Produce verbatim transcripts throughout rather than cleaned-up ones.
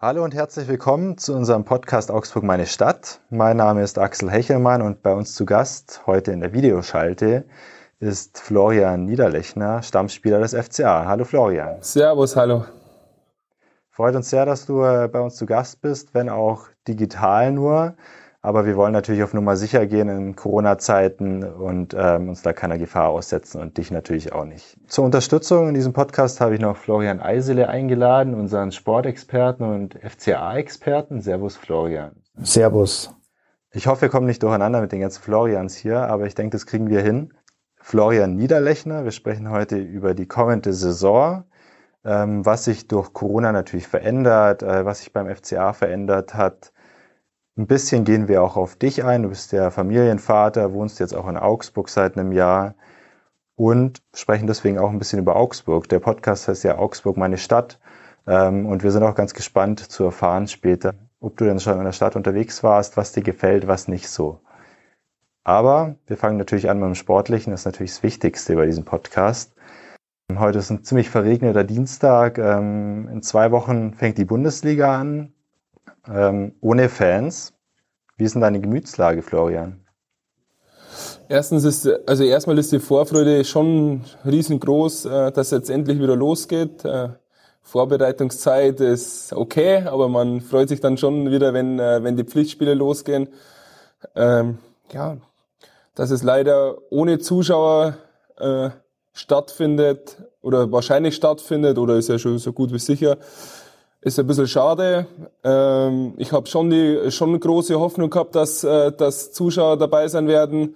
Hallo und herzlich willkommen zu unserem Podcast Augsburg meine Stadt. Mein Name ist Axel Hechelmann und bei uns zu Gast heute in der Videoschalte ist Florian Niederlechner, Stammspieler des F C A. Hallo Florian. Servus, hallo. Freut uns sehr, dass du bei uns zu Gast bist, wenn auch digital nur. Aber wir wollen natürlich auf Nummer sicher gehen in Corona-Zeiten und ähm, uns da keiner Gefahr aussetzen und dich natürlich auch nicht. Zur Unterstützung in diesem Podcast habe ich noch Florian Eisele eingeladen, unseren Sportexperten und F C A-Experten. Servus Florian. Servus. Ich hoffe, wir kommen nicht durcheinander mit den ganzen Florians hier, aber ich denke, das kriegen wir hin. Florian Niederlechner, wir sprechen heute über die kommende Saison, ähm, was sich durch Corona natürlich verändert, äh, was sich beim F C A verändert hat. Ein bisschen gehen wir auch auf dich ein. Du bist der Familienvater, wohnst jetzt auch in Augsburg seit einem Jahr und sprechen deswegen auch ein bisschen über Augsburg. Der Podcast heißt ja Augsburg meine Stadt und wir sind auch ganz gespannt zu erfahren später, ob du denn schon in der Stadt unterwegs warst, was dir gefällt, was nicht so. Aber wir fangen natürlich an mit dem Sportlichen, das ist natürlich das Wichtigste bei diesem Podcast. Heute ist ein ziemlich verregneter Dienstag. In zwei Wochen fängt die Bundesliga an. Ähm, ohne Fans. Wie ist denn deine Gemütslage, Florian? Erstens ist, also erstmal ist die Vorfreude schon riesengroß, dass es jetzt endlich wieder losgeht. Vorbereitungszeit ist okay, aber man freut sich dann schon wieder, wenn, wenn die Pflichtspiele losgehen. Ähm, ja, dass es leider ohne Zuschauer äh, stattfindet oder wahrscheinlich stattfindet oder ist ja schon so gut wie sicher. Ist ein bisschen schade. Ähm, ich habe schon die schon eine große Hoffnung gehabt, dass, äh, dass Zuschauer dabei sein werden.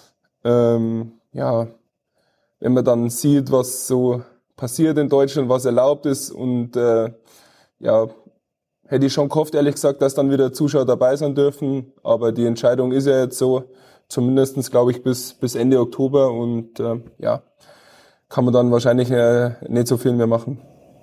Ähm, ja, wenn man dann sieht, was so passiert in Deutschland, was erlaubt ist und äh, ja, hätte ich schon gehofft, ehrlich gesagt, dass dann wieder Zuschauer dabei sein dürfen. Aber die Entscheidung ist ja jetzt so, zumindestens glaube ich bis bis Ende Oktober und äh, ja, kann man dann wahrscheinlich äh, nicht so viel mehr machen.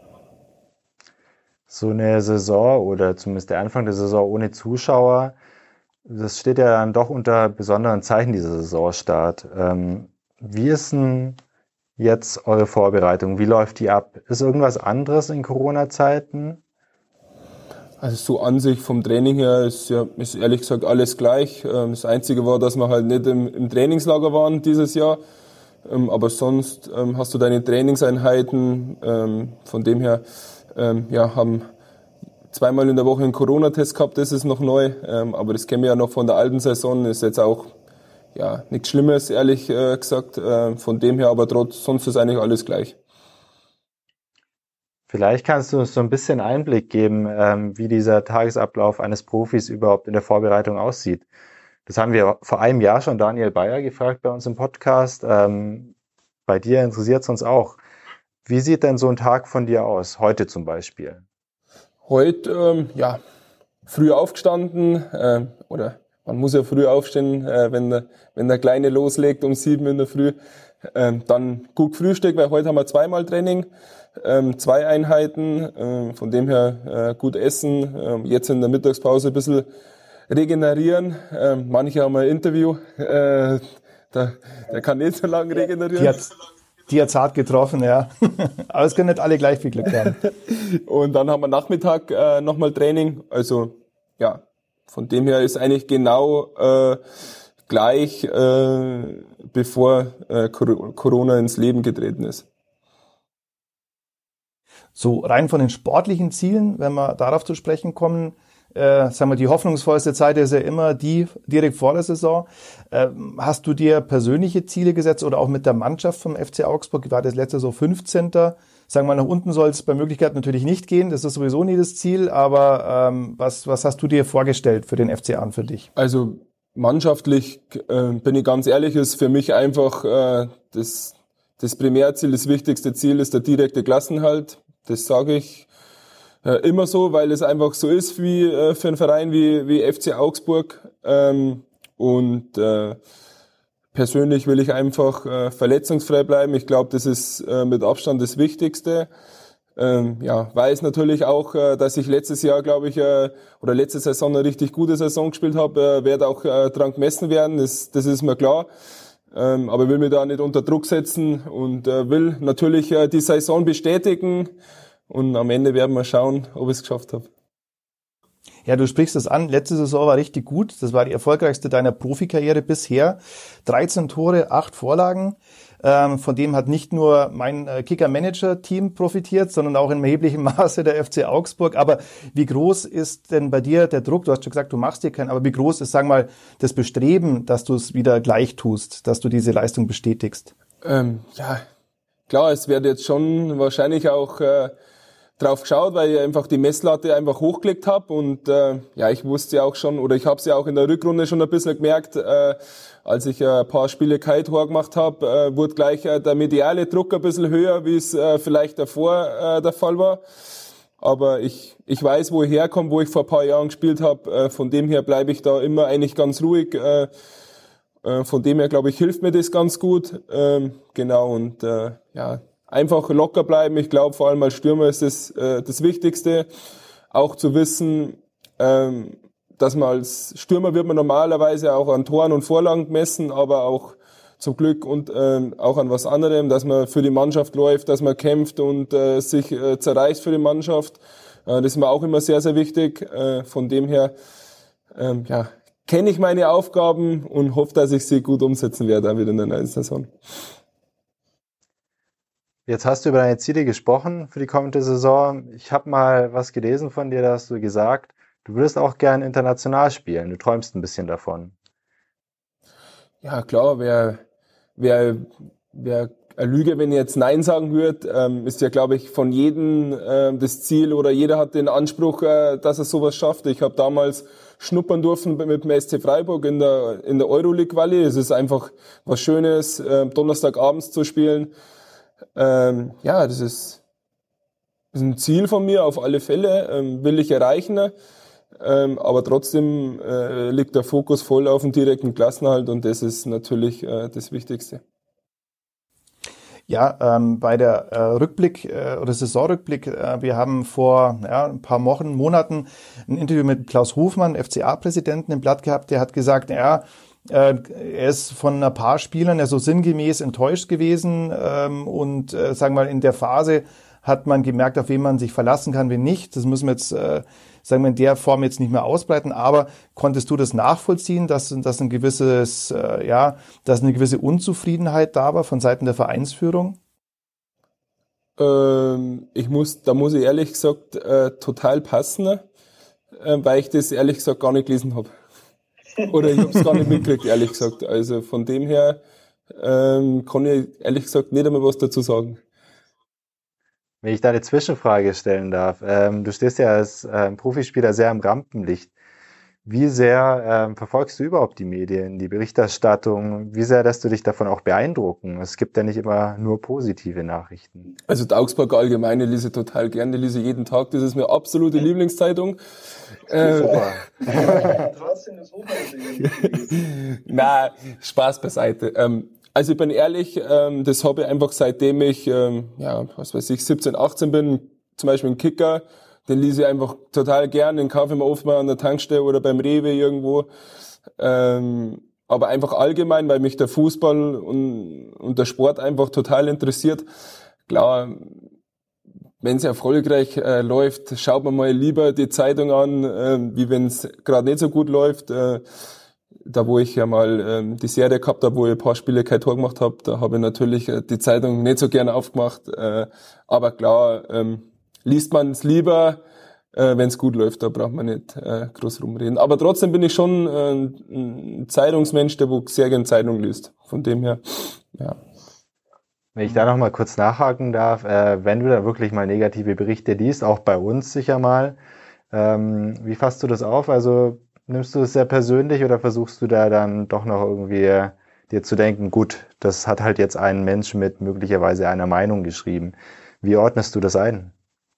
So eine Saison oder zumindest der Anfang der Saison ohne Zuschauer, das steht ja dann doch unter besonderen Zeichen, dieser Saisonstart. Ähm, wie ist denn jetzt eure Vorbereitung? Wie läuft die ab? Ist irgendwas anderes in Corona-Zeiten? Also so an sich vom Training her ist ja ist ehrlich gesagt alles gleich. Das Einzige war, dass wir halt nicht im, im Trainingslager waren dieses Jahr. Aber sonst hast du deine Trainingseinheiten. Von dem her Ähm, ja, haben zweimal in der Woche einen Corona-Test gehabt, das ist noch neu, ähm, aber das kennen wir ja noch von der alten Saison, ist jetzt auch ja nichts Schlimmes, ehrlich äh, gesagt, äh, von dem her, aber trotz, sonst ist eigentlich alles gleich. Vielleicht kannst du uns so ein bisschen Einblick geben, ähm, wie dieser Tagesablauf eines Profis überhaupt in der Vorbereitung aussieht. Das haben wir vor einem Jahr schon Daniel Bayer gefragt bei uns im Podcast. Ähm, bei dir interessiert es uns auch. Wie sieht denn so ein Tag von dir aus, heute zum Beispiel? Heute, ähm, ja, früh aufgestanden, äh, oder man muss ja früh aufstehen, äh, wenn, der, wenn der Kleine loslegt um sieben in der Früh. Ähm, dann gut Frühstück, weil heute haben wir zweimal Training, ähm, zwei Einheiten, äh, von dem her äh, gut essen, äh, jetzt in der Mittagspause ein bisschen regenerieren. Äh, manche haben ein Interview, äh, der, der kann nicht so lange regenerieren. Die hat, die hat's hart getroffen, ja. Aber es können nicht alle gleich viel Glück haben. Und dann haben wir Nachmittag äh, nochmal Training. Also ja, von dem her ist eigentlich genau äh, gleich, äh, bevor äh, Corona ins Leben getreten ist. So rein von den sportlichen Zielen, wenn wir darauf zu sprechen kommen, äh, sagen wir, die hoffnungsvollste Zeit ist ja immer die direkt vor der Saison. Äh, hast du dir persönliche Ziele gesetzt oder auch mit der Mannschaft vom F C Augsburg? War das letzte so fünfzehnter Sagen wir, nach unten soll es bei Möglichkeit natürlich nicht gehen. Das ist sowieso nie das Ziel. Aber ähm, was, was hast du dir vorgestellt für den F C A und für dich? Also mannschaftlich, äh, bin ich ganz ehrlich, ist für mich einfach äh, das, das Primärziel, das wichtigste Ziel ist der direkte Klassenerhalt. Das sage ich äh, immer so, weil es einfach so ist wie äh, für einen Verein wie, wie F C Augsburg. Ähm, und äh, persönlich will ich einfach äh, verletzungsfrei bleiben. Ich glaube, das ist äh, mit Abstand das Wichtigste. Ähm, ja, weiß natürlich auch, äh, dass ich letztes Jahr, glaube ich, äh, oder letzte Saison eine richtig gute Saison gespielt habe, äh, werde auch äh, dran gemessen werden, das, das ist mir klar. Ähm, aber will mich da nicht unter Druck setzen und äh, will natürlich äh, die Saison bestätigen und am Ende werden wir schauen, ob ich es geschafft habe. Ja, du sprichst es an. Letzte Saison war richtig gut. Das war die erfolgreichste deiner Profikarriere bisher. dreizehn Tore, acht Vorlagen. Ähm, von dem hat nicht nur mein äh, Kicker-Manager-Team profitiert, sondern auch in erheblichem Maße der F C Augsburg. Aber wie groß ist denn bei dir der Druck? Du hast schon gesagt, du machst dir keinen. Aber wie groß ist, sagen wir mal, das Bestreben, dass du es wieder gleich tust, dass du diese Leistung bestätigst? Ähm, ja, klar, es wird jetzt schon wahrscheinlich auch äh, drauf geschaut, weil ich einfach die Messlatte einfach hochgelegt habe und äh, ja, ich wusste ja auch schon, oder ich habe es ja auch in der Rückrunde schon ein bisschen gemerkt, äh, als ich äh, ein paar Spiele kein Tor gemacht habe, äh, wurde gleich äh, der mediale Druck ein bisschen höher, wie es äh, vielleicht davor äh, der Fall war. Aber ich ich weiß, wo ich herkomme, wo ich vor ein paar Jahren gespielt habe. Äh, von dem her bleibe ich da immer eigentlich ganz ruhig. Äh, äh, von dem her, glaube ich, hilft mir das ganz gut. Ähm, genau, und äh, ja, einfach locker bleiben. Ich glaube, vor allem als Stürmer ist das äh, das Wichtigste. Auch zu wissen, ähm, dass man als Stürmer wird man normalerweise auch an Toren und Vorlagen gemessen, aber auch zum Glück und ähm, auch an was anderem, dass man für die Mannschaft läuft, dass man kämpft und äh, sich äh, zerreißt für die Mannschaft. Äh, das ist mir auch immer sehr, sehr wichtig. Äh, von dem her ähm, ja, kenne ich meine Aufgaben und hoffe, dass ich sie gut umsetzen werde, auch wieder in der neuen Saison. Jetzt hast du über deine Ziele gesprochen für die kommende Saison. Ich habe mal was gelesen von dir, da hast du gesagt, du würdest auch gern international spielen. Du träumst ein bisschen davon. Ja, klar, wer, wer, wer eine Lüge, wenn ich jetzt Nein sagen würde, ähm, ist ja, glaube ich, von jedem äh, das Ziel oder jeder hat den Anspruch, äh, dass er sowas schafft. Ich habe damals schnuppern dürfen mit dem S C Freiburg in der, in der Euroleague-Quali. Es ist einfach was Schönes, äh, Donnerstagabends zu spielen. Ähm, ja, das ist, das ist ein Ziel von mir auf alle Fälle, ähm, will ich erreichen. Ähm, aber trotzdem äh, liegt der Fokus voll auf dem direkten Klassenerhalt und das ist natürlich äh, das Wichtigste. Ja, ähm, bei der äh, Rückblick äh, oder Saisonrückblick, äh, wir haben vor ja, ein paar Wochen, Monaten ein Interview mit Klaus Hofmann, F C A-Präsidenten, im Blatt gehabt, der hat gesagt, ja, äh, er ist von ein paar Spielern ja so sinngemäß enttäuscht gewesen ähm, und äh, sagen wir mal, in der Phase hat man gemerkt, auf wen man sich verlassen kann, wen nicht. Das müssen wir jetzt, äh, sagen wir, in der Form jetzt nicht mehr ausbreiten. Aber konntest du das nachvollziehen, dass, dass ein gewisses, äh, ja, dass eine gewisse Unzufriedenheit da war von Seiten der Vereinsführung? Ähm, ich muss, da muss ich ehrlich gesagt äh, total passen, äh, weil ich das ehrlich gesagt gar nicht gelesen habe. Oder ich habe es gar nicht mitgekriegt, ehrlich gesagt. Also von dem her ähm, kann ich ehrlich gesagt nicht einmal was dazu sagen. Wenn ich da eine Zwischenfrage stellen darf, ähm, du stehst ja als ähm, Profispieler sehr im Rampenlicht. Wie sehr ähm, verfolgst du überhaupt die Medien, die Berichterstattung? Wie sehr lässt du dich davon auch beeindrucken? Es gibt ja nicht immer nur positive Nachrichten. Also die Augsburger Allgemeine lese ich total gerne, lese ich jeden Tag. Das ist mir absolute Lieblingszeitung. Äh, Na, Spaß beiseite. Ähm, Also ich bin ehrlich, ähm, das habe ich einfach seitdem ich, ähm, ja, was weiß ich, siebzehn, achtzehn bin, zum Beispiel einen Kicker, den lese ich einfach total gern, den kaufe ich mir oft mal an der Tankstelle oder beim Rewe irgendwo. Ähm, aber einfach allgemein, weil mich der Fußball und, und der Sport einfach total interessiert. Klar, wenn es erfolgreich äh, läuft, schaut man mal lieber die Zeitung an, äh, wie wenn es gerade nicht so gut läuft. Äh, Da, wo ich ja mal ähm, die Serie gehabt habe, wo ich ein paar Spiele kein Tor gemacht habe, da habe ich natürlich äh, die Zeitung nicht so gerne aufgemacht. Äh, aber klar, ähm, liest man es lieber, äh, wenn es gut läuft, da braucht man nicht äh, groß rumreden. Aber trotzdem bin ich schon äh, ein Zeitungsmensch, der wo sehr gerne Zeitung liest. Von dem her, ja. Wenn ich da noch mal kurz nachhaken darf, äh, wenn du da wirklich mal negative Berichte liest, auch bei uns sicher mal, ähm, wie fasst du das auf? Also nimmst du es sehr persönlich oder versuchst du da dann doch noch irgendwie dir zu denken, gut, das hat halt jetzt ein Mensch mit möglicherweise einer Meinung geschrieben. Wie ordnest du das ein?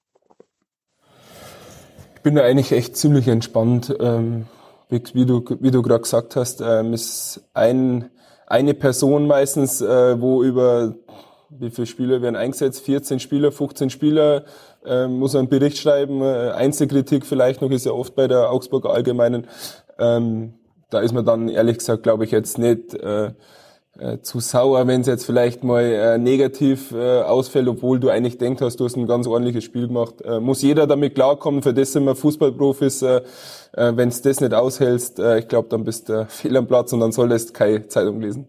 Ich bin da eigentlich echt ziemlich entspannt. Ähm, wie, wie du wie du gerade gesagt hast, ähm, ist ein eine Person meistens, äh, wo über wie viele Spieler werden eingesetzt? vierzehn Spieler, fünfzehn Spieler, äh, muss einen Bericht schreiben, äh, Einzelkritik vielleicht noch, ist ja oft bei der Augsburger Allgemeinen. Ähm, da ist man dann ehrlich gesagt, glaube ich, jetzt nicht, äh, äh, zu sauer, wenn es jetzt vielleicht mal äh, negativ äh, ausfällt, obwohl du eigentlich denkst, hast, du hast ein ganz ordentliches Spiel gemacht. Äh, muss jeder damit klarkommen, für das sind wir Fußballprofis. Äh, äh, wenn du das nicht aushältst, äh, ich glaube, dann bist du fehl am Platz und dann solltest du keine Zeitung lesen.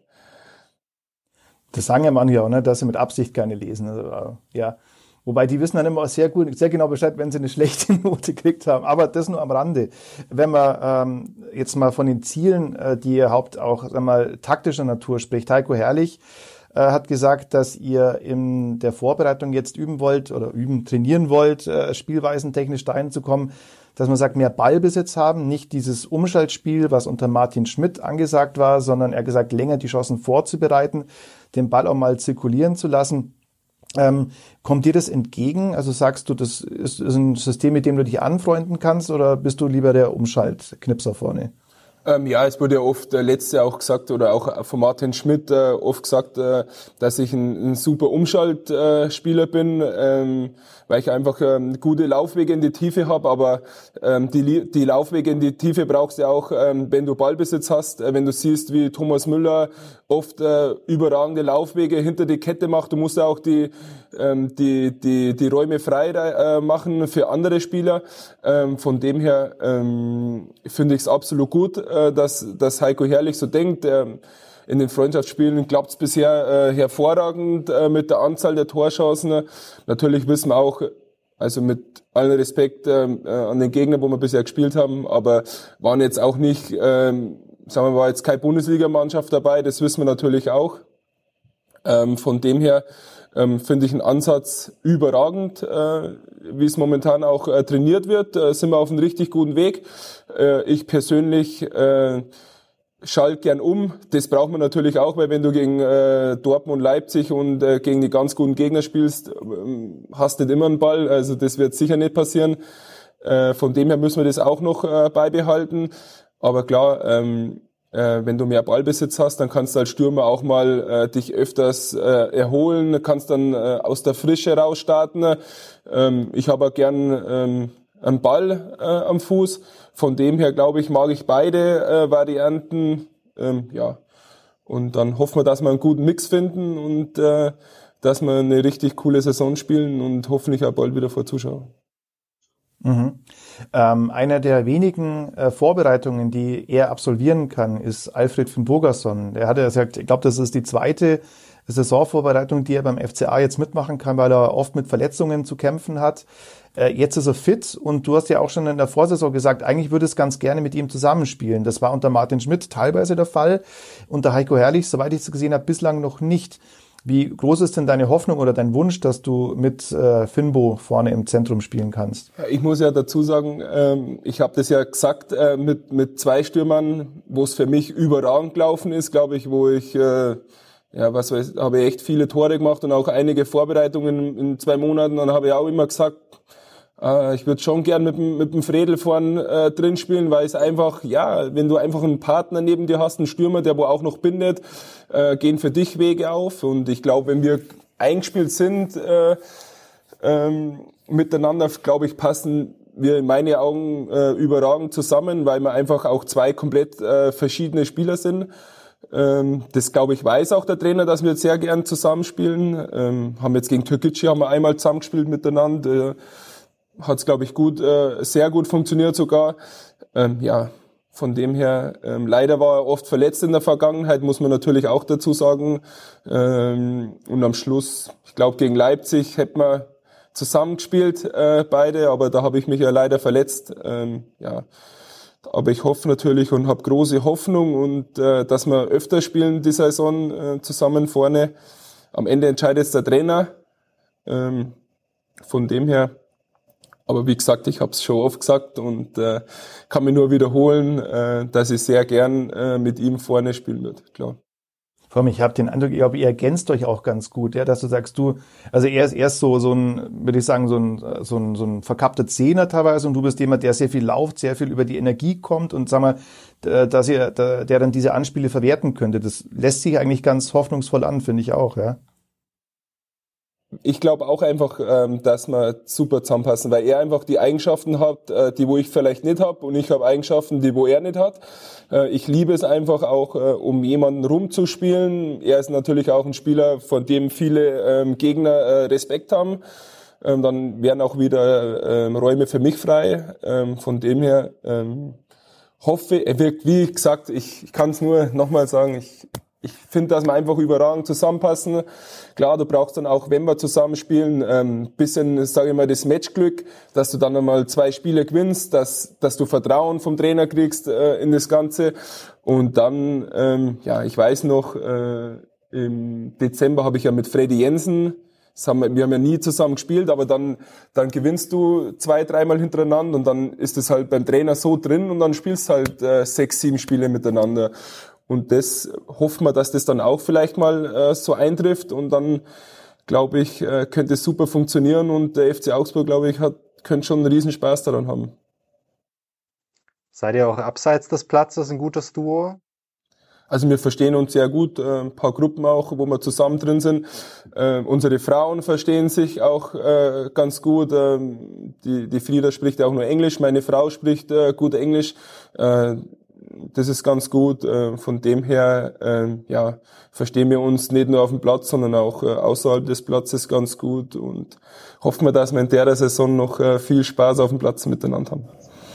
Das sagen ja manche auch, ne, dass sie mit Absicht keine lesen. Also, ja. Wobei die wissen dann immer sehr gut, sehr genau Bescheid, wenn sie eine schlechte Note gekriegt haben. Aber das nur am Rande. Wenn man ähm, jetzt mal von den Zielen, äh, die ihr Haupt auch sagen wir mal taktischer Natur spricht, Heiko Herrlich äh, hat gesagt, dass ihr in der Vorbereitung jetzt üben wollt oder üben, trainieren wollt, äh, spielweisentechnisch dahin zu kommen, dass man sagt, mehr Ballbesitz haben, nicht dieses Umschaltspiel, was unter Martin Schmidt angesagt war, sondern er hat gesagt, länger die Chancen vorzubereiten, den Ball auch mal zirkulieren zu lassen. Ähm, kommt dir das entgegen? Also sagst du, das ist, ist ein System, mit dem du dich anfreunden kannst, oder bist du lieber der Umschaltknipser vorne? Ähm, ja, es wurde ja oft äh, letztes Jahr auch gesagt, oder auch von Martin Schmidt äh, oft gesagt, äh, dass ich ein, ein super Umschaltspieler äh, bin, ähm, weil ich einfach ähm, gute Laufwege in die Tiefe habe, aber ähm, die, die Laufwege in die Tiefe brauchst du auch, ähm, wenn du Ballbesitz hast, äh, wenn du siehst, wie Thomas Müller oft äh, überragende Laufwege hinter die Kette macht. Du musst ja auch die ähm, die die die Räume frei äh, machen für andere Spieler. Ähm, von dem her ähm, finde ich es absolut gut, äh, dass dass Heiko Herrlich so denkt. Ähm, in den Freundschaftsspielen klappt es bisher äh, hervorragend äh, mit der Anzahl der Torchancen. Natürlich wissen wir auch, also mit allem Respekt äh, an den Gegner, wo wir bisher gespielt haben, aber waren jetzt auch nicht, ähm, sagen wir mal, jetzt keine Bundesligamannschaft dabei, das wissen wir natürlich auch. Ähm, von dem her ähm, finde ich einen Ansatz überragend, äh, wie es momentan auch äh, trainiert wird. Äh, sind wir auf einem richtig guten Weg. Äh, ich persönlich äh, schalt gern um. Das braucht man natürlich auch, weil wenn du gegen äh, Dortmund, Leipzig und äh, gegen die ganz guten Gegner spielst, äh, hast nicht immer einen Ball. Also das wird sicher nicht passieren. Äh, von dem her müssen wir das auch noch äh, beibehalten. Aber klar, ähm, äh, wenn du mehr Ballbesitz hast, dann kannst du als Stürmer auch mal äh, dich öfters äh, erholen, kannst dann äh, aus der Frische rausstarten. Ähm, ich habe auch gern ähm, einen Ball äh, am Fuß. Von dem her, glaube ich, mag ich beide äh, Varianten. Ähm, ja. Und dann hoffen wir, dass wir einen guten Mix finden und äh, dass wir eine richtig coole Saison spielen und hoffentlich auch bald wieder vor Zuschauern. Mhm. Ähm, einer der wenigen äh, Vorbereitungen, die er absolvieren kann, ist Alfred Finnbogason. Er hatte gesagt, ich glaube, das ist die zweite Saisonvorbereitung, die er beim F C A jetzt mitmachen kann, weil er oft mit Verletzungen zu kämpfen hat. Äh, jetzt ist er fit und du hast ja auch schon in der Vorsaison gesagt, eigentlich würde es ganz gerne mit ihm zusammenspielen. Das war unter Martin Schmidt teilweise der Fall, unter Heiko Herrlich, soweit ich es gesehen habe, bislang noch nicht. Wie groß ist denn deine Hoffnung oder dein Wunsch, dass du mit äh, Finbo vorne im Zentrum spielen kannst? Ich muss ja dazu sagen, ähm, ich habe das ja gesagt, äh, mit mit zwei Stürmern, wo es für mich überragend gelaufen ist, glaube ich, wo ich äh, ja, was weiß, habe ich echt viele Tore gemacht und auch einige Vorbereitungen in zwei Monaten. Dann habe ich auch immer gesagt, äh, ich würde schon gern mit dem mit dem Fredel vorn äh, drin spielen, weil es einfach, ja, wenn du einfach einen Partner neben dir hast, einen Stürmer, der wo auch noch bindet, äh, gehen für dich Wege auf. Und ich glaube, wenn wir eingespielt sind äh, ähm, miteinander, glaube ich, passen wir in meinen Augen äh, überragend zusammen, weil wir einfach auch zwei komplett äh, verschiedene Spieler sind. Ähm, das, glaube ich, weiß auch der Trainer, dass wir jetzt sehr gern zusammenspielen. Ähm, haben jetzt gegen Türkgücü haben wir einmal zusammengespielt miteinander. Äh, hat es, glaube ich, gut, äh, sehr gut funktioniert sogar. Ähm, ja, von dem her, ähm, leider war er oft verletzt in der Vergangenheit, muss man natürlich auch dazu sagen. Ähm, und am Schluss, ich glaube, gegen Leipzig hätten wir zusammengespielt, äh, beide, aber da habe ich mich ja leider verletzt. Ähm, ja, aber ich hoffe natürlich und habe große Hoffnung und äh, dass wir öfter spielen die Saison äh, zusammen vorne. Am Ende entscheidet es der Trainer. Ähm, von dem her. Aber wie gesagt, ich habe es schon oft gesagt und äh, kann mich nur wiederholen, äh, dass ich sehr gern äh, mit ihm vorne spielen würde, klar. Vor allem, ich habe den Eindruck, ich glaube, ihr ergänzt euch auch ganz gut, ja, dass du sagst, du, also er ist erst so so ein, würde ich sagen, so ein so ein so ein verkappter Zehner teilweise und du bist jemand, der sehr viel lauft, sehr viel über die Energie kommt und sag mal, dass ihr, der dann diese Anspiele verwerten könnte. Das lässt sich eigentlich ganz hoffnungsvoll an, finde ich auch, ja. ich glaube auch einfach, ähm, dass wir super zusammenpassen, weil er einfach die Eigenschaften hat, äh, die wo ich vielleicht nicht habe, und ich habe Eigenschaften, die wo er nicht hat. Äh, ich liebe es einfach auch, äh, um jemanden rumzuspielen. Er ist natürlich auch ein Spieler, von dem viele ähm, Gegner äh, Respekt haben. Ähm, dann wären auch wieder ähm, Räume für mich frei. Ähm, von dem her ähm, hoffe, er wirkt, wie gesagt, ich, ich kann es nur nochmal sagen, ich Ich finde, dass wir einfach überragend zusammenpassen. Klar, du brauchst dann auch, wenn wir zusammenspielen, ähm, bisschen, sage ich mal, das Matchglück, dass du dann einmal zwei Spiele gewinnst, dass dass du Vertrauen vom Trainer kriegst äh, in das Ganze. Und dann, ähm, ja, ich weiß noch, äh, im Dezember habe ich ja mit Freddy Jensen, das haben wir, wir haben ja nie zusammen gespielt, aber dann dann gewinnst du zwei, dreimal hintereinander und dann ist es halt beim Trainer so drin und dann spielst halt äh, sechs, sieben Spiele miteinander. Und das hoffen wir, dass das dann auch vielleicht mal äh, so eintrifft, und dann, glaube ich, äh, könnte es super funktionieren, und der F C Augsburg, glaube ich, hat könnte schon einen riesen Spaß daran haben. Seid ihr auch abseits des Platzes ein gutes Duo? Also wir verstehen uns sehr gut, äh, ein paar Gruppen auch, wo wir zusammen drin sind. Äh, unsere Frauen verstehen sich auch äh, ganz gut. Ähm, die, die Frieda spricht ja auch nur Englisch, meine Frau spricht äh, gut Englisch. Äh, Das ist ganz gut. Von dem her, ja, verstehen wir uns nicht nur auf dem Platz, sondern auch außerhalb des Platzes ganz gut, und hoffen wir, dass wir in der Saison noch viel Spaß auf dem Platz miteinander haben.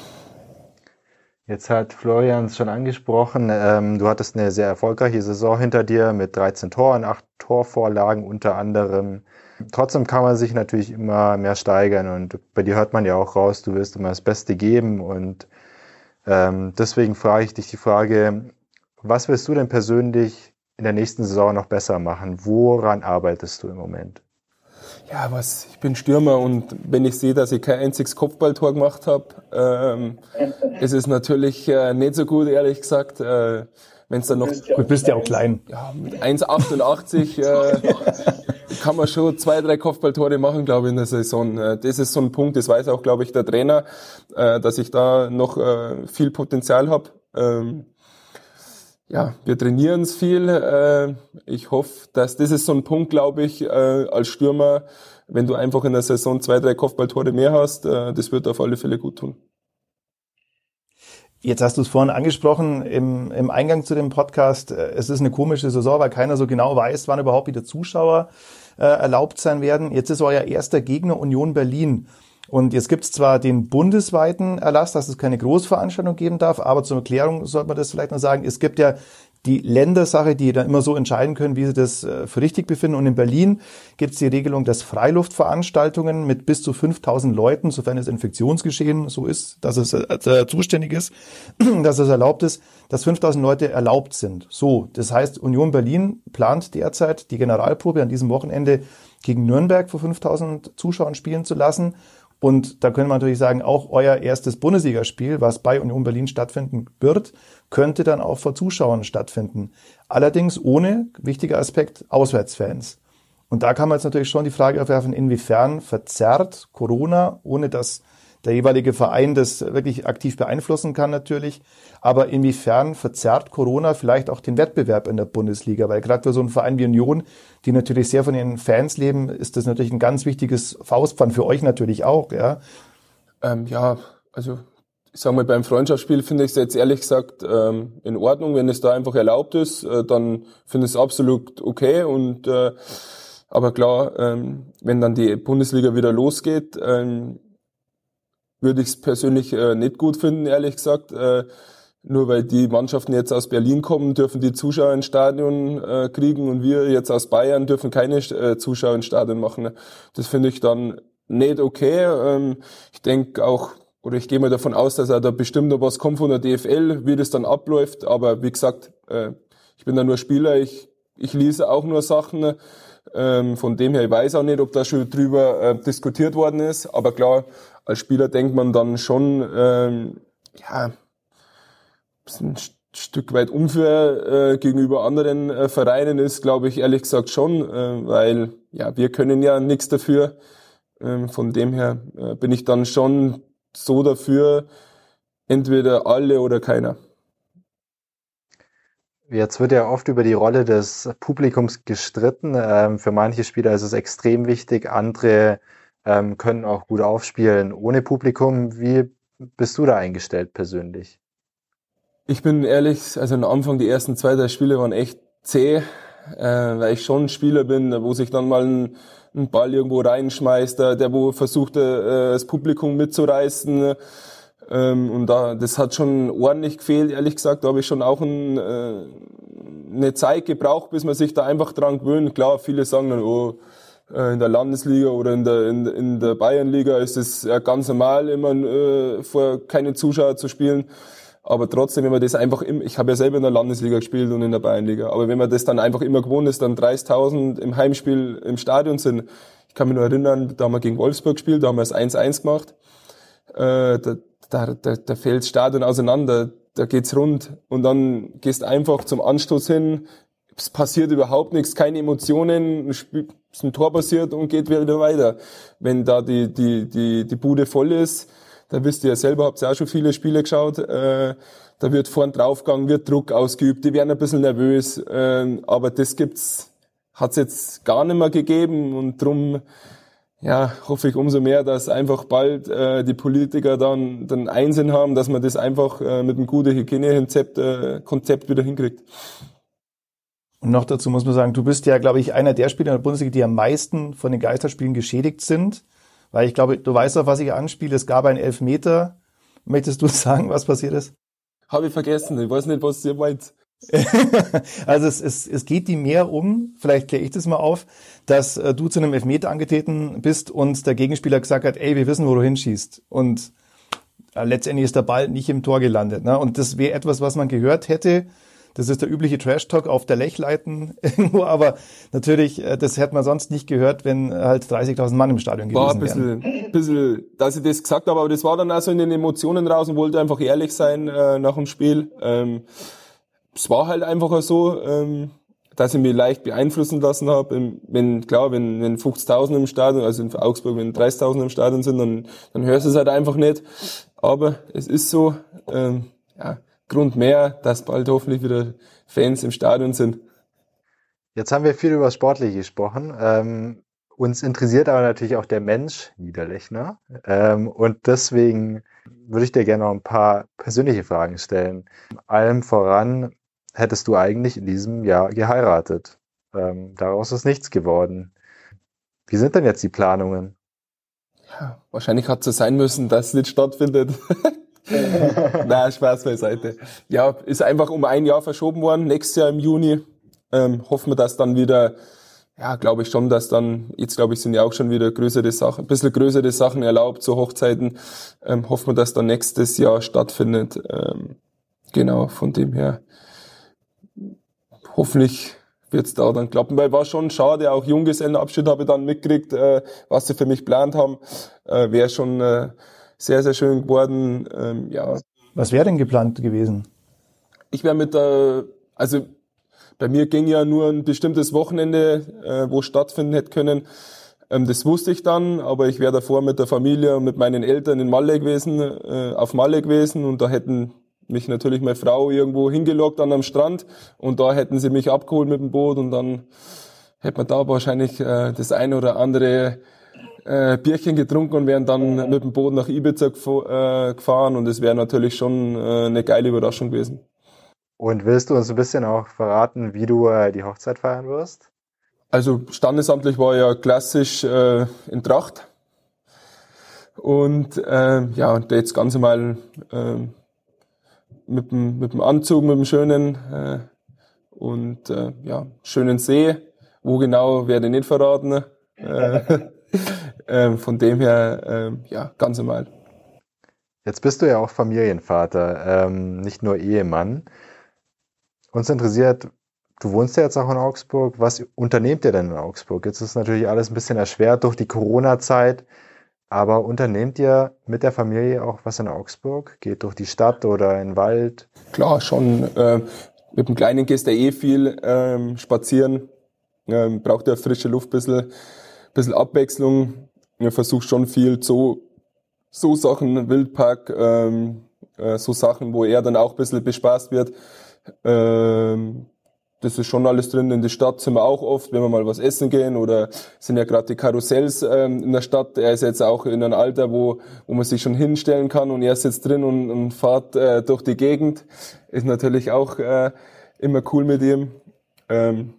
Jetzt hat Florian es schon angesprochen. Ähm, du hattest eine sehr erfolgreiche Saison hinter dir mit dreizehn Toren, acht Torvorlagen unter anderem. Trotzdem kann man sich natürlich immer mehr steigern, und bei dir hört man ja auch raus, du willst immer das Beste geben, und Ähm, deswegen frage ich dich die Frage, was willst du denn persönlich in der nächsten Saison noch besser machen? Woran arbeitest du im Moment? Ja, was, ich bin Stürmer, und wenn ich sehe, dass ich kein einziges Kopfballtor gemacht habe, ähm, ist es natürlich äh, nicht so gut, ehrlich gesagt. Äh, wenn es dann noch... Du bist ja auch klein. Ja, mit eins Komma achtundachtzig äh, kann man schon zwei, drei Kopfballtore machen, glaube ich, in der Saison. Das ist so ein Punkt, das weiß auch, glaube ich, der Trainer, äh, dass ich da noch äh, viel Potenzial habe. Ähm, ja, wir trainieren es viel. Äh, ich hoffe, dass das ist so ein Punkt, glaube ich, äh, als Stürmer, wenn du einfach in der Saison zwei, drei Kopfballtore mehr hast, äh, das wird auf alle Fälle gut tun. Jetzt hast du es vorhin angesprochen im, im Eingang zu dem Podcast. Es ist eine komische Saison, weil keiner so genau weiß, wann überhaupt wieder Zuschauer äh, erlaubt sein werden. Jetzt ist euer erster Gegner Union Berlin. Und jetzt gibt es zwar den bundesweiten Erlass, dass es keine Großveranstaltung geben darf, aber zur Erklärung sollte man das vielleicht noch sagen. Es gibt ja die Ländersache, die dann immer so entscheiden können, wie sie das für richtig befinden. Und in Berlin gibt es die Regelung, dass Freiluftveranstaltungen mit bis zu fünftausend Leuten, sofern das Infektionsgeschehen so ist, dass es äh, zuständig ist, dass es erlaubt ist, dass fünftausend Leute erlaubt sind. So, das heißt, Union Berlin plant derzeit die Generalprobe an diesem Wochenende gegen Nürnberg vor fünftausend Zuschauern spielen zu lassen. Und da können wir natürlich sagen, auch euer erstes Bundesligaspiel, was bei Union Berlin stattfinden wird, könnte dann auch vor Zuschauern stattfinden. Allerdings ohne, wichtiger Aspekt, Auswärtsfans. Und da kann man jetzt natürlich schon die Frage aufwerfen, inwiefern verzerrt Corona, ohne dass der jeweilige Verein das wirklich aktiv beeinflussen kann natürlich, aber inwiefern verzerrt Corona vielleicht auch den Wettbewerb in der Bundesliga, weil gerade für so einen Verein wie Union, die natürlich sehr von ihren Fans leben, ist das natürlich ein ganz wichtiges Faustpfand für euch natürlich auch, ja. Ähm, ja, also ich sag mal, beim Freundschaftsspiel finde ich es jetzt ehrlich gesagt ähm, in Ordnung, wenn es da einfach erlaubt ist, äh, dann finde ich es absolut okay, und äh, aber klar, ähm, wenn dann die Bundesliga wieder losgeht, ähm, würde ich es persönlich äh, nicht gut finden, ehrlich gesagt. Äh, nur weil die Mannschaften jetzt aus Berlin kommen, dürfen die Zuschauer ins Stadion äh, kriegen, und wir jetzt aus Bayern dürfen keine äh, Zuschauer ins Stadion machen. Das finde ich dann nicht okay. Ähm, ich denke auch, oder ich gehe mal davon aus, dass auch da bestimmt noch was kommt von der D F L, wie das dann abläuft. Aber wie gesagt, äh, ich bin da nur Spieler, ich, ich lese auch nur Sachen. Ähm, von dem her, ich weiß auch nicht, ob da schon drüber äh, diskutiert worden ist. Aber klar, als Spieler denkt man dann schon, ähm, ja, ein Stück weit unfair äh, gegenüber anderen äh, Vereinen ist, glaube ich, ehrlich gesagt schon, äh, weil ja, wir können ja nichts dafür. Ähm, von dem her äh, bin ich dann schon so dafür, entweder alle oder keiner. Jetzt wird ja oft über die Rolle des Publikums gestritten. Ähm, für manche Spieler ist es extrem wichtig, andere ähm, können auch gut aufspielen ohne Publikum. Wie bist du da eingestellt persönlich? Ich bin ehrlich, also am Anfang die ersten zwei, drei Spiele waren echt zäh, äh, weil ich schon ein Spieler bin, wo sich dann mal ein, ein Ball irgendwo reinschmeißt, der, der wo versucht, äh, das Publikum mitzureißen. Ähm, und da, das hat schon ordentlich gefehlt, ehrlich gesagt. Da habe ich schon auch ein, äh, eine Zeit gebraucht, bis man sich da einfach dran gewöhnt. Klar, viele sagen dann, oh, äh, in der Landesliga oder in der, in, in der Bayernliga ist es ja ganz normal, immer äh, vor keine Zuschauer zu spielen. Aber trotzdem, wenn man das einfach im, ich habe ja selber in der Landesliga gespielt und in der Bayernliga, aber wenn man das dann einfach immer gewohnt ist, dann dreißigtausend im Heimspiel im Stadion sind. Ich kann mich nur erinnern, da haben wir gegen Wolfsburg gespielt, da haben wir es eins eins gemacht. Äh, da, da, da, da fällt das Stadion auseinander, da geht's rund und dann gehst einfach zum Anstoß hin, es passiert überhaupt nichts, keine Emotionen, ist ein Tor passiert und geht wieder weiter. Wenn da die, die, die, die Bude voll ist, da wisst ihr ja selber, habt ihr auch schon viele Spiele geschaut, äh, da wird vorn draufgegangen, wird Druck ausgeübt, die werden ein bisschen nervös, äh, aber das gibt's, hat's jetzt gar nicht mehr gegeben und drum, ja, hoffe ich umso mehr, dass einfach bald äh, die Politiker dann den Einsinn haben, dass man das einfach äh, mit einem guten Hygienekonzept äh, Konzept wieder hinkriegt. Und noch dazu muss man sagen, du bist ja, glaube ich, einer der Spieler in der Bundesliga, die am meisten von den Geisterspielen geschädigt sind. Weil ich glaube, du weißt, auf was ich anspiele. Es gab einen Elfmeter. Möchtest du sagen, was passiert ist? Habe ich vergessen. Ich weiß nicht, was ihr meint. Also es, es, es geht die mehr um, vielleicht kläre ich das mal auf, dass äh, du zu einem Elfmeter angetreten bist und der Gegenspieler gesagt hat, ey, wir wissen, wo du hinschießt. Und äh, letztendlich ist der Ball nicht im Tor gelandet. Ne? Und das wäre etwas, was man gehört hätte. Das ist der übliche Trash-Talk auf der Lechleiten irgendwo, aber natürlich, äh, das hätte man sonst nicht gehört, wenn halt dreißigtausend Mann im Stadion gewesen wären. War ein bisschen, wären. bisschen, dass ich das gesagt habe, aber das war dann auch so in den Emotionen raus und wollte einfach ehrlich sein äh, nach dem Spiel. Ähm, Es war halt einfach so, ähm, dass ich mich leicht beeinflussen lassen habe. Wenn, klar, wenn, wenn fünfzigtausend im Stadion, also in Augsburg, wenn dreißigtausend im Stadion sind, dann, dann hörst du es halt einfach nicht. Aber es ist so, ähm, ja, Grund mehr, dass bald hoffentlich wieder Fans im Stadion sind. Jetzt haben wir viel über Sportliche gesprochen. Ähm, uns interessiert aber natürlich auch der Mensch Niederlechner. Ähm, und deswegen würde ich dir gerne noch ein paar persönliche Fragen stellen. Allem voran, hättest du eigentlich in diesem Jahr geheiratet. Ähm, daraus ist nichts geworden. Wie sind denn jetzt die Planungen? Ja, wahrscheinlich hat es so sein müssen, dass es nicht stattfindet. Na, Spaß beiseite. Ja, ist einfach um ein Jahr verschoben worden, nächstes Jahr im Juni. Ähm, hoffen wir, dass dann wieder, ja, glaube ich schon, dass dann, jetzt glaube ich, sind ja auch schon wieder größere Sachen, ein bisschen größere Sachen erlaubt, so Hochzeiten. Ähm, hoffen wir, dass dann nächstes Jahr stattfindet. Ähm, genau, von dem her. Hoffentlich wird's da dann klappen, weil war schon schade, auch Junggesellenabschied habe ich dann mitgekriegt, äh, was sie für mich geplant haben, äh, wäre schon äh, sehr, sehr schön geworden, ähm, ja. Was wäre denn geplant gewesen? Ich wäre mit der, also bei mir ging ja nur ein bestimmtes Wochenende, äh, wo stattfinden hätte können, ähm, das wusste ich dann, aber ich wäre davor mit der Familie und mit meinen Eltern in Malle gewesen, äh, auf Malle gewesen und da hätten mich natürlich meine Frau irgendwo hingelockt an am Strand und da hätten sie mich abgeholt mit dem Boot und dann hätte man da wahrscheinlich äh, das eine oder andere äh, Bierchen getrunken und wären dann mit dem Boot nach Ibiza gef- äh, gefahren und es wäre natürlich schon äh, eine geile Überraschung gewesen. Und willst du uns ein bisschen auch verraten, wie du äh, die Hochzeit feiern wirst? Also standesamtlich war ja klassisch äh, in Tracht und äh, ja, und jetzt ganz normal äh, mit dem, mit dem Anzug, mit dem schönen äh, und äh, ja, schönen See. Wo genau, werde ich nicht verraten. Äh, äh, von dem her, äh, ja, ganz normal. Jetzt bist du ja auch Familienvater, ähm, nicht nur Ehemann. Uns interessiert, du wohnst ja jetzt auch in Augsburg. Was unternehmt ihr denn in Augsburg? Jetzt ist natürlich alles ein bisschen erschwert durch die Corona-Zeit. Aber unternehmt ihr mit der Familie auch was in Augsburg? Geht durch die Stadt oder in den Wald? Klar, schon. Äh, mit dem Kleinen gehst du eh viel ähm, spazieren. Ähm, braucht ja frische Luft, bisschen, bisschen Abwechslung. Ich versuche schon viel so, so Sachen, Wildpark, ähm, äh, so Sachen, wo er dann auch ein bisschen bespaßt wird. Ähm, das ist schon alles drin. In der Stadt sind wir auch oft, wenn wir mal was essen gehen, oder sind ja gerade die Karussells ähm, in der Stadt. Er ist jetzt auch in einem Alter, wo wo man sich schon hinstellen kann, und er sitzt drin und, und fährt äh, durch die Gegend. Ist natürlich auch äh, immer cool mit ihm. Ähm,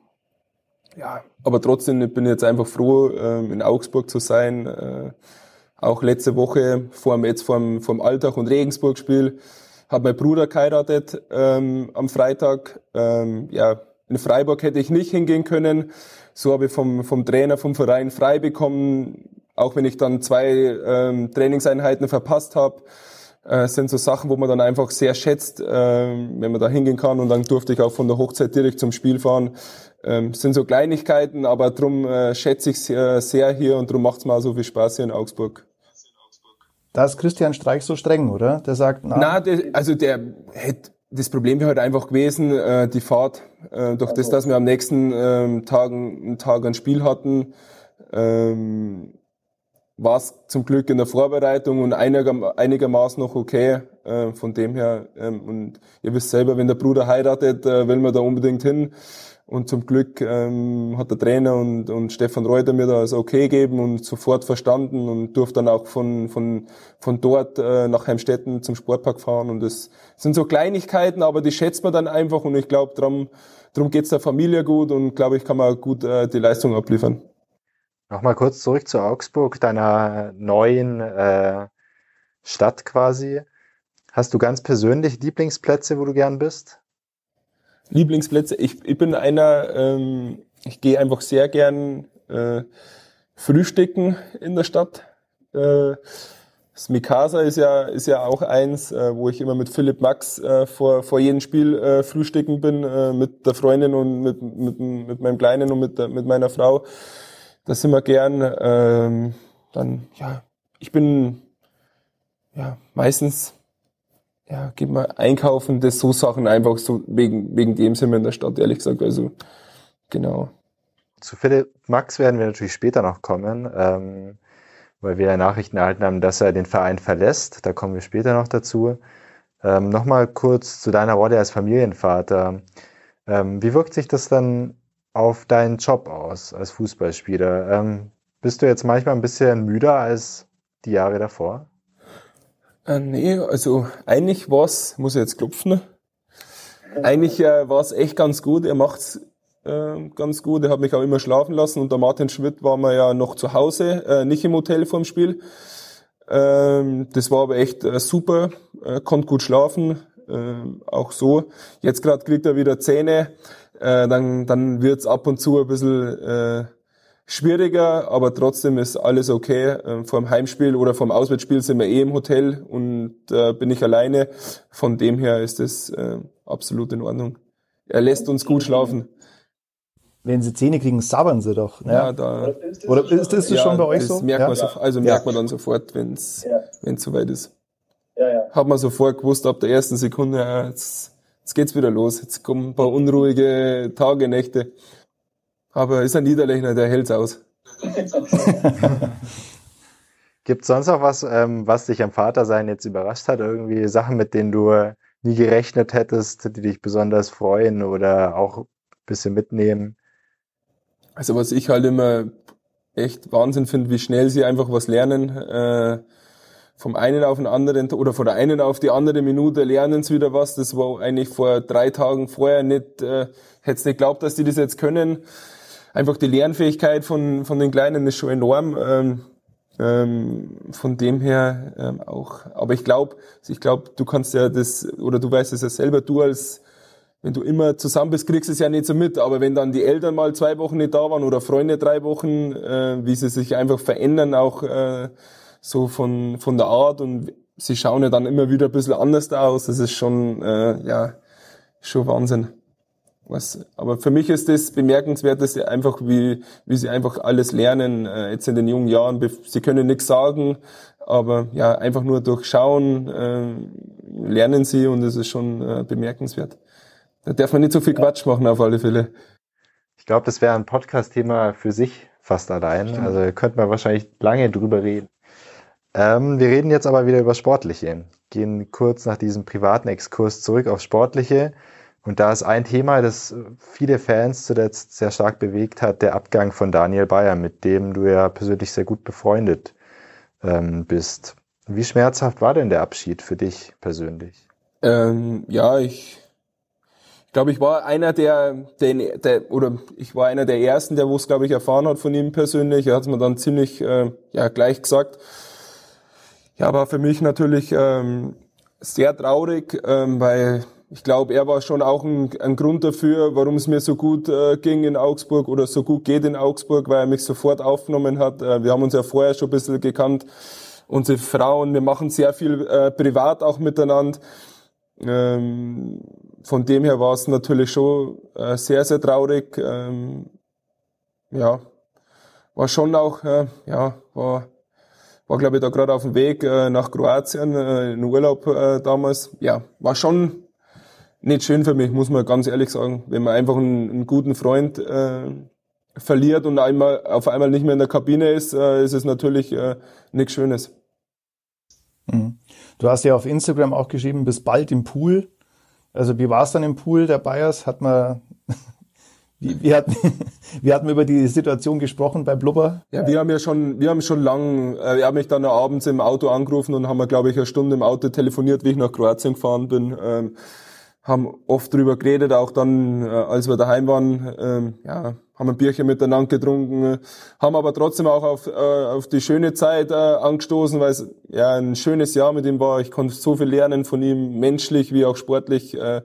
ja, aber trotzdem, ich bin jetzt einfach froh, ähm, in Augsburg zu sein. Äh, auch letzte Woche vor dem, jetzt vor dem, vor dem Alltag- und Regensburg-Spiel hat mein Bruder geheiratet ähm, am Freitag. Ähm, ja, in Freiburg hätte ich nicht hingehen können. So habe ich vom, vom Trainer, vom Verein frei bekommen, auch wenn ich dann zwei ähm, Trainingseinheiten verpasst habe. Äh, sind so Sachen, wo man dann einfach sehr schätzt, äh, wenn man da hingehen kann. Und dann durfte ich auch von der Hochzeit direkt zum Spiel fahren. Ähm, sind so Kleinigkeiten, aber drum äh, schätze ich es sehr, sehr hier, und drum macht es mir auch so viel Spaß hier in Augsburg. Da ist Christian Streich so streng, oder? Der sagt, na. Na, der, also der hätte, das Problem wäre halt einfach gewesen, äh, die Fahrt, äh, durch das, dass wir am nächsten ähm, Tag, einen Tag ein Spiel hatten, ähm, war es zum Glück in der Vorbereitung und einiger, einigermaßen noch okay, äh, von dem her. Ähm, und ihr wisst selber, wenn der Bruder heiratet, äh, will man da unbedingt hin. Und zum Glück ähm, hat der Trainer und, und Stefan Reuter mir da das okay gegeben und sofort verstanden, und durfte dann auch von von von dort äh, nach Heimstetten zum Sportpark fahren. Und das sind so Kleinigkeiten, aber die schätzt man dann einfach, und ich glaube, drum, drum geht's der Familie gut, und glaube ich, kann man gut äh, die Leistung abliefern. Nochmal kurz zurück zu Augsburg, deiner neuen äh, Stadt quasi. Hast du ganz persönlich Lieblingsplätze, wo du gern bist? Lieblingsplätze. Ich, ich bin einer, ähm, ich gehe einfach sehr gern äh, frühstücken in der Stadt. Äh, das Mikasa ist ja ist ja auch eins, äh, wo ich immer mit Philipp Max äh, vor vor jedem Spiel äh, frühstücken bin, äh, mit der Freundin und mit mit mit meinem Kleinen und mit der, mit meiner Frau. Das sind wir gern. Ähm, dann ja, ich bin ja meistens Ja, geht mal einkaufen, das so Sachen einfach so, wegen, wegen dem sind wir in der Stadt, ehrlich gesagt, also, genau. Zu Philipp Max werden wir natürlich später noch kommen, ähm, weil wir ja Nachrichten erhalten haben, dass er den Verein verlässt, da kommen wir später noch dazu. Ähm, Nochmal kurz zu deiner Rolle als Familienvater. Ähm, wie wirkt sich das dann auf deinen Job aus, als Fußballspieler? Ähm, bist du jetzt manchmal ein bisschen müder als die Jahre davor? Äh, nee, also eigentlich war's, muss ich jetzt klopfen, eigentlich äh, war's echt ganz gut, er macht's äh, ganz gut, er hat mich auch immer schlafen lassen, und der Martin Schmidt war mir ja noch zu Hause, äh, nicht im Hotel vorm Spiel. Ähm, das war aber echt äh, super, äh, konnte gut schlafen, äh, auch so. Jetzt gerade kriegt er wieder Zähne, äh, dann, dann wird's ab und zu ein bisschen äh, schwieriger, aber trotzdem ist alles okay. Ähm, vor dem Heimspiel oder vor dem Auswärtsspiel sind wir eh im Hotel, und äh, bin ich alleine. Von dem her ist das äh, absolut in Ordnung. Er lässt uns gut schlafen. Wenn sie Zähne kriegen, sabbern sie doch. Ne? Ja, da, Oder ist das ja, schon bei euch das so? merkt Ja? man so, also Ja. merkt man dann sofort, wenn es Ja. wenn es soweit ist. Ja, ja. Hat man sofort gewusst, ab der ersten Sekunde, ja, jetzt, jetzt geht's wieder los. Jetzt kommen ein paar unruhige Tage, Nächte. Aber ist ein Niederlechner, der hält's aus. Gibt es sonst noch was, ähm, was dich am Vatersein jetzt überrascht hat? Irgendwie Sachen, mit denen du nie gerechnet hättest, die dich besonders freuen oder auch ein bisschen mitnehmen? Also was ich halt immer echt Wahnsinn finde, wie schnell sie einfach was lernen. Äh, vom einen auf den anderen oder von der einen auf die andere Minute lernen sie wieder was. Das war eigentlich vor drei Tagen vorher nicht, äh, hätte nicht geglaubt, dass die das jetzt können. Einfach die Lernfähigkeit von von den Kleinen ist schon enorm. Ähm, ähm, von dem her ähm, auch. Aber ich glaube, ich glaube, du kannst ja das, oder du weißt es ja selber, du als, wenn du immer zusammen bist, kriegst du es ja nicht so mit. Aber wenn dann die Eltern mal zwei Wochen nicht da waren oder Freunde drei Wochen, äh, wie sie sich einfach verändern, auch äh, so von von der Art, und sie schauen ja dann immer wieder ein bisschen anders da aus. Das ist schon, äh, ja, schon Wahnsinn. Was, aber für mich ist das bemerkenswert, dass sie einfach, wie, wie sie einfach alles lernen, äh, jetzt in den jungen Jahren. Sie können nichts sagen, aber ja, einfach nur durch Schauen äh, lernen sie, und das ist schon äh, bemerkenswert. Da darf man nicht so viel Quatsch machen, auf alle Fälle. Ich glaube, das wäre ein Podcast-Thema für sich fast allein. Stimmt. Also könnte man wahrscheinlich lange drüber reden. Ähm, wir reden jetzt aber wieder über Sportliche. Gehen kurz nach diesem privaten Exkurs zurück auf Sportliche. Und da ist ein Thema, das viele Fans zuletzt sehr stark bewegt hat, der Abgang von Daniel Bayer, mit dem du ja persönlich sehr gut befreundet ähm, bist. Wie schmerzhaft war denn der Abschied für dich persönlich? Ähm, ja, ich Ich glaube, ich war einer der, der, der, oder ich war einer der ersten, der wo es, glaube ich, erfahren hat von ihm persönlich. Er hat es mir dann ziemlich, äh, ja, gleich gesagt. Ja, war für mich natürlich ähm, sehr traurig, ähm, weil ich glaube, er war schon auch ein, ein Grund dafür, warum es mir so gut äh, ging in Augsburg oder so gut geht in Augsburg, weil er mich sofort aufgenommen hat. Äh, wir haben uns ja vorher schon ein bisschen gekannt, unsere Frauen, wir machen sehr viel äh, privat auch miteinander. Ähm, von dem her war es natürlich schon äh, sehr, sehr traurig. Ähm, ja, war schon auch, äh, ja, war, war glaube ich da gerade auf dem Weg äh, nach Kroatien, äh, in Urlaub äh, damals. Ja, war schon nicht schön für mich, muss man ganz ehrlich sagen. Wenn man einfach einen, einen guten Freund äh, verliert und einmal, auf einmal nicht mehr in der Kabine ist, äh, ist es natürlich äh, nichts Schönes. Mhm. Du hast ja auf Instagram auch geschrieben, bis bald im Pool. Also wie war es dann im Pool der Bayers? Hat man, wie, wie, hat, wie hat man über die Situation gesprochen bei Blubber? Ja, wir haben ja schon, wir haben schon lang, äh, wir haben mich dann abends im Auto angerufen und haben, wir, glaube ich, eine Stunde im Auto telefoniert, wie ich nach Kroatien gefahren bin. Ähm, haben oft drüber geredet, auch dann, äh, als wir daheim waren, ähm, ja, haben ein Bierchen miteinander getrunken, haben aber trotzdem auch auf, äh, auf die schöne Zeit äh, angestoßen, weil es ja ein schönes Jahr mit ihm war. Ich konnte so viel lernen von ihm, menschlich wie auch sportlich. Äh,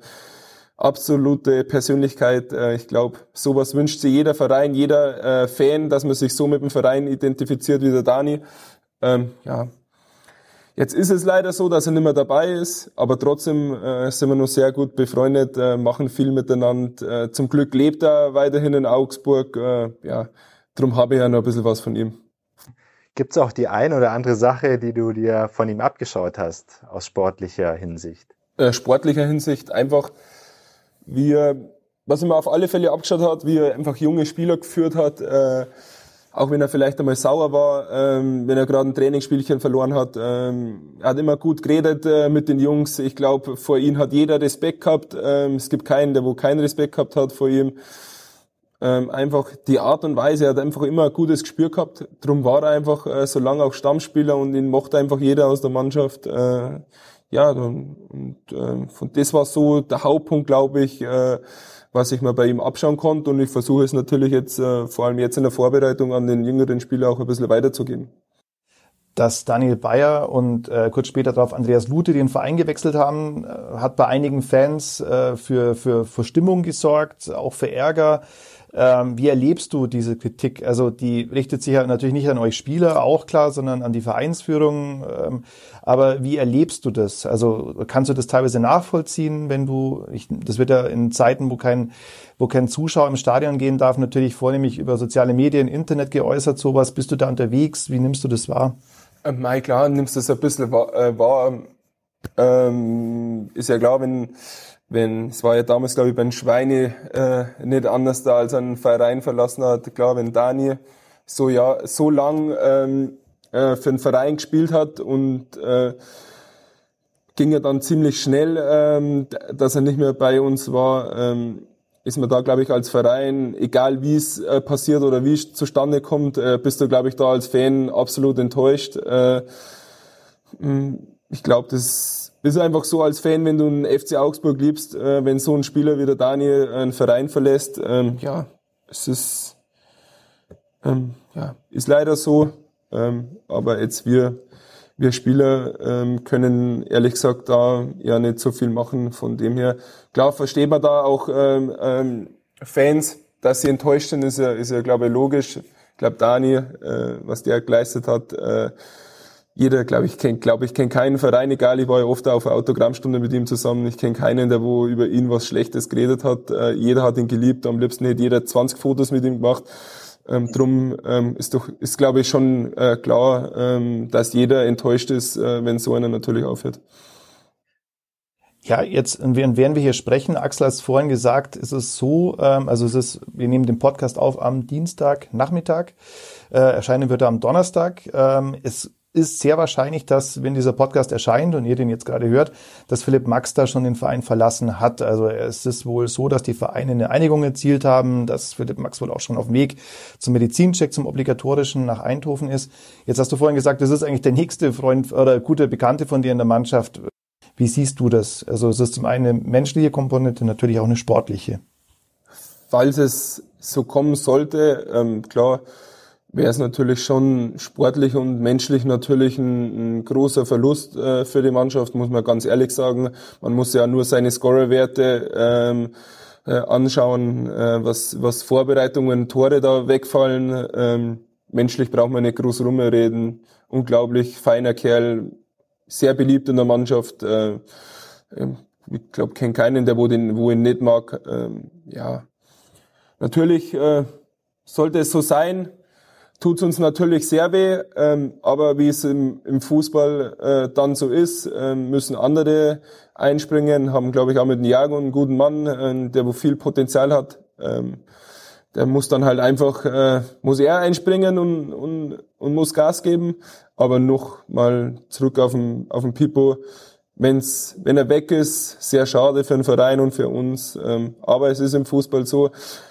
absolute Persönlichkeit. Äh, ich glaube, sowas wünscht sich jeder Verein, jeder äh, Fan, dass man sich so mit dem Verein identifiziert wie der Dani. Ähm, ja. Jetzt ist es leider so, dass er nicht mehr dabei ist, aber trotzdem äh, sind wir noch sehr gut befreundet, äh, machen viel miteinander. Äh, zum Glück lebt er weiterhin in Augsburg. Äh, ja, darum habe ich ja noch ein bisschen was von ihm. Gibt es auch die ein oder andere Sache, die du dir von ihm abgeschaut hast, aus sportlicher Hinsicht? Äh, sportlicher Hinsicht einfach, wie er, was er mir auf alle Fälle abgeschaut hat, wie er einfach junge Spieler geführt hat, äh, auch wenn er vielleicht einmal sauer war, ähm, wenn er gerade ein Trainingsspielchen verloren hat. Ähm, er hat immer gut geredet äh, mit den Jungs. Ich glaube, vor ihm hat jeder Respekt gehabt. Ähm, es gibt keinen, der wo keinen Respekt gehabt hat vor ihm. Ähm, einfach die Art und Weise, er hat einfach immer ein gutes Gespür gehabt. Darum war er einfach äh, so lange auch Stammspieler und ihn mochte einfach jeder aus der Mannschaft. Äh, ja, und äh, von das war so der Hauptpunkt, glaube ich, äh, was ich mir bei ihm abschauen konnte, und ich versuche es natürlich jetzt, äh, vor allem jetzt in der Vorbereitung, an den jüngeren Spieler auch ein bisschen weiterzugeben. Dass Daniel Bayer und äh, kurz später darauf Andreas Lute den Verein gewechselt haben, äh, hat bei einigen Fans äh, für, für, für Stimmung gesorgt, auch für Ärger. Ähm, wie erlebst du diese Kritik? Also die richtet sich ja natürlich nicht an euch Spieler, auch klar, sondern an die Vereinsführung. Ähm, aber wie erlebst du das? Also kannst du das teilweise nachvollziehen, wenn du, ich, das wird ja in Zeiten, wo kein, wo kein Zuschauer im Stadion gehen darf, natürlich vornehmlich über soziale Medien, Internet geäußert, sowas. Bist du da unterwegs? Wie nimmst du das wahr? Ähm, nein, klar, nimmst du das ein bisschen wahr. Äh, wahr. Ähm, ist ja klar, wenn Wenn, es war ja damals, glaube ich, beim Schweine äh, nicht anders da, als er einen Verein verlassen hat. Klar, wenn Dani so ja so lang ähm, äh, für einen Verein gespielt hat und äh, ging ja dann ziemlich schnell, ähm, dass er nicht mehr bei uns war, ähm, ist man da, glaube ich, als Verein, egal wie es äh, passiert oder wie es zustande kommt, äh, bist du, glaube ich, da als Fan absolut enttäuscht. Äh, ich glaube, das ist einfach so als Fan, wenn du einen F C Augsburg liebst, äh, wenn so ein Spieler wie der Daniel einen Verein verlässt, ähm, ja, es ist, ähm, ja, ist leider so, ähm, aber jetzt wir, wir Spieler ähm, können ehrlich gesagt da ja nicht so viel machen, von dem her, klar versteht man da auch ähm, ähm, Fans, dass sie enttäuscht sind, ist ja, ist ja glaube ich logisch. Ich glaube Daniel, äh, was der geleistet hat, äh, Jeder, glaube ich, kennt, glaube ich, kennt keinen Verein, egal, ich war ja oft auf einer Autogrammstunde mit ihm zusammen, ich kenne keinen, der wo über ihn was Schlechtes geredet hat. Äh, jeder hat ihn geliebt, am liebsten hätte jeder zwanzig Fotos mit ihm gemacht. Ähm, drum ähm, ist doch, ist glaube ich schon äh, klar, ähm, dass jeder enttäuscht ist, äh, wenn so einer natürlich aufhört. Ja, jetzt, während wir hier sprechen, Axel hat es vorhin gesagt, ist es so, ähm, also es ist, wir nehmen den Podcast auf am Dienstag Nachmittag, äh, erscheinen wird er am Donnerstag. Ähm, es ist sehr wahrscheinlich, dass, wenn dieser Podcast erscheint und ihr den jetzt gerade hört, dass Philipp Max da schon den Verein verlassen hat. Also es ist wohl so, dass die Vereine eine Einigung erzielt haben, dass Philipp Max wohl auch schon auf dem Weg zum Medizincheck, zum obligatorischen nach Eindhoven ist. Jetzt hast du vorhin gesagt, das ist eigentlich der nächste Freund oder gute Bekannte von dir in der Mannschaft. Wie siehst du das? Also es ist zum einen eine menschliche Komponente, natürlich auch eine sportliche. Falls es so kommen sollte, ähm, klar, wäre es natürlich schon sportlich und menschlich natürlich ein, ein großer Verlust äh, für die Mannschaft, muss man ganz ehrlich sagen. Man muss ja nur seine Scorerwerte ähm, äh, anschauen, äh, was, was Vorbereitungen, Tore da wegfallen. Ähm, menschlich braucht man nicht groß rumreden. Unglaublich feiner Kerl, sehr beliebt in der Mannschaft. Äh, ich glaube, kenne keinen, der wo, den, wo ihn nicht mag. Ähm, ja, natürlich äh, sollte es so sein. Tut's uns natürlich sehr weh, ähm, aber wie es im, im Fußball äh, dann so ist, äh, müssen andere einspringen, haben, glaube ich, auch mit dem Jago einen guten Mann, äh, der wo viel Potenzial hat. Ähm, der muss dann halt einfach, äh, muss er einspringen und, und, und muss Gas geben. Aber noch mal zurück auf den, auf den Pipo. Wenn's, wenn er weg ist, sehr schade für den Verein und für uns. Ähm, aber es ist im Fußball so,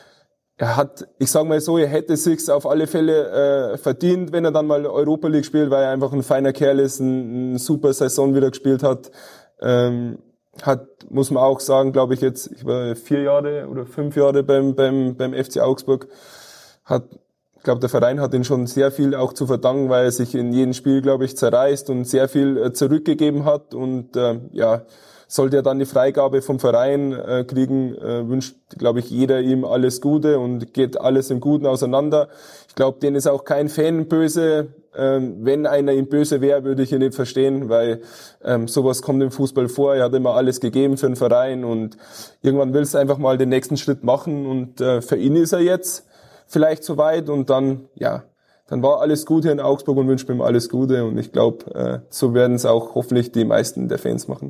er hat, ich sage mal so, er hätte sich's auf alle Fälle äh, verdient, wenn er dann mal Europa League spielt, weil er einfach ein feiner Kerl ist, ein, eine super Saison wieder gespielt hat. Ähm, hat, muss man auch sagen, glaube ich jetzt, ich war vier Jahre oder fünf Jahre beim beim beim F C Augsburg. Hat, ich glaube, der Verein hat ihn schon sehr viel auch zu verdanken, weil er sich in jedem Spiel, glaube ich, zerreißt und sehr viel äh, zurückgegeben hat und äh, ja. Sollte er dann die Freigabe vom Verein äh, kriegen, äh, wünscht, glaube ich, jeder ihm alles Gute und geht alles im Guten auseinander. Ich glaube, denen ist auch kein Fan böse. Ähm, wenn einer ihm böse wäre, würde ich ihn nicht verstehen, weil ähm, sowas kommt im Fußball vor. Er hat immer alles gegeben für den Verein und irgendwann will es einfach mal den nächsten Schritt machen und äh, für ihn ist er jetzt vielleicht soweit und dann, ja, dann war alles gut hier in Augsburg und wünscht ihm alles Gute und ich glaube, äh, so werden es auch hoffentlich die meisten der Fans machen.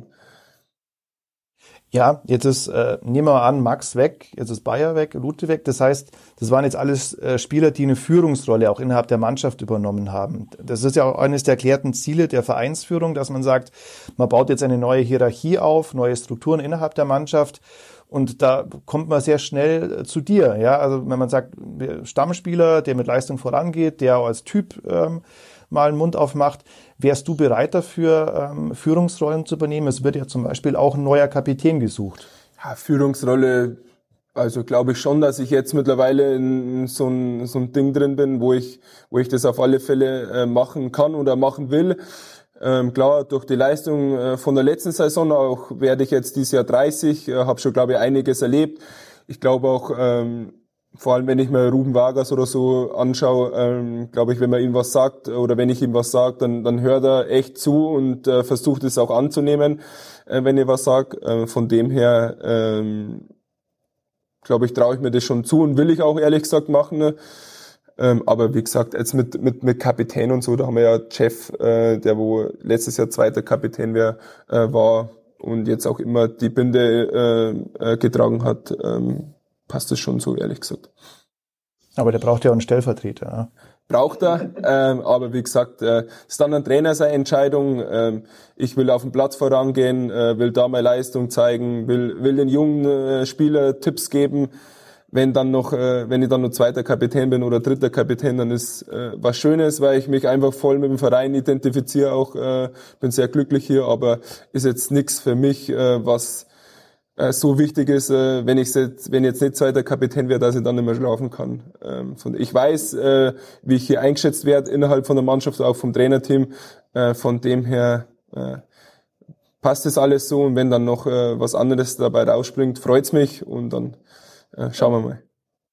Ja, jetzt ist, äh, nehmen wir mal an, Max weg, jetzt ist Bayer weg, Lute weg. Das heißt, das waren jetzt alles äh, Spieler, die eine Führungsrolle auch innerhalb der Mannschaft übernommen haben. Das ist ja auch eines der erklärten Ziele der Vereinsführung, dass man sagt, man baut jetzt eine neue Hierarchie auf, neue Strukturen innerhalb der Mannschaft. Und da kommt man sehr schnell zu dir. Ja, also wenn man sagt, Stammspieler, der mit Leistung vorangeht, der auch als Typ ähm, mal einen Mund aufmacht, wärst du bereit dafür, ähm, Führungsrollen zu übernehmen? Es wird ja zum Beispiel auch ein neuer Kapitän gesucht. Ja, Führungsrolle, also glaube ich schon, dass ich jetzt mittlerweile in so ein, so ein Ding drin bin, wo ich, wo ich das auf alle Fälle äh, machen kann oder machen will. Ähm, klar, durch die Leistung äh, von der letzten Saison auch werde ich jetzt dieses Jahr dreißig, äh, habe schon, glaube ich, einiges erlebt. Ich glaube auch, ähm, vor allem wenn ich mir Ruben Vargas oder so anschaue, ähm, glaube ich, wenn man ihm was sagt oder wenn ich ihm was sage, dann, dann hört er echt zu und äh, versucht es auch anzunehmen, äh, wenn ich was sage. Äh, von dem her, ähm, glaube ich, traue ich mir das schon zu und will ich auch ehrlich gesagt machen. Ne? Ähm, aber wie gesagt, jetzt mit, mit, mit Kapitän und so, da haben wir ja Jeff, äh, der wo letztes Jahr zweiter Kapitän wär, äh, war und jetzt auch immer die Binde äh, äh, getragen hat. Ähm, passt das schon so, ehrlich gesagt. Aber der braucht ja auch einen Stellvertreter. Ja? Braucht er, ähm, aber wie gesagt, äh, ist dann ein Trainer seine Entscheidung. Ähm, ich will auf den Platz vorangehen, äh, will da meine Leistung zeigen, will, will den jungen äh, Spieler Tipps geben. Wenn dann noch, äh, wenn ich dann noch zweiter Kapitän bin oder dritter Kapitän, dann ist äh, was Schönes, weil ich mich einfach voll mit dem Verein identifiziere. Auch äh, bin sehr glücklich hier, aber ist jetzt nichts für mich, äh, was äh, so wichtig ist, äh, wenn ich jetzt, wenn ich jetzt nicht zweiter Kapitän wäre, dass ich dann nicht mehr schlafen kann. Ähm, von, ich weiß, äh, wie ich hier eingeschätzt werde innerhalb von der Mannschaft, auch vom Trainerteam. Äh, von dem her äh, passt das alles so und wenn dann noch äh, was anderes dabei rausspringt, freut's mich und dann äh, schauen wir mal.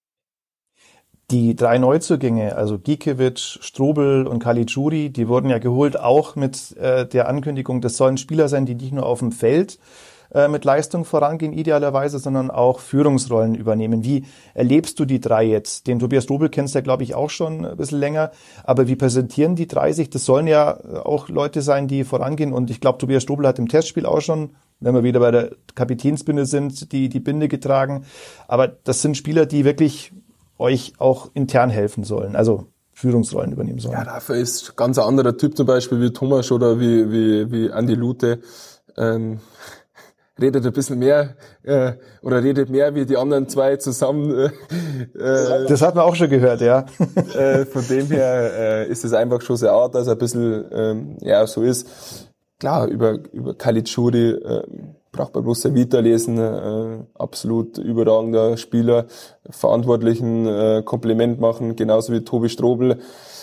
Die drei Neuzugänge, also Gikiewicz, Strobel und Caligiuri, die wurden ja geholt auch mit äh, der Ankündigung, das sollen Spieler sein, die nicht nur auf dem Feld äh, mit Leistung vorangehen idealerweise, sondern auch Führungsrollen übernehmen. Wie erlebst du die drei jetzt? Den Tobias Strobel kennst du ja, glaube ich, auch schon ein bisschen länger. Aber wie präsentieren die drei sich? Das sollen ja auch Leute sein, die vorangehen. Und ich glaube, Tobias Strobel hat im Testspiel auch schon, wenn wir wieder bei der Kapitänsbinde sind, die die Binde getragen. Aber das sind Spieler, die wirklich euch auch intern helfen sollen. Also Führungsrollen übernehmen sollen. Ja, Rafa ist ganz ein anderer Typ zum Beispiel wie Thomas oder wie, wie, wie Andi Lute. Ähm, redet ein bisschen mehr äh, oder redet mehr wie die anderen zwei zusammen. Äh, das hat man auch schon gehört, ja. äh, von dem her äh, ist es einfach schon sehr Art, dass er ein bisschen ähm, ja so ist. Klar, über über Caligiuri äh, braucht man bloß der Vita lesen. Äh, absolut überragender Spieler, Verantwortlichen äh, Kompliment machen, genauso wie Tobi Strobel.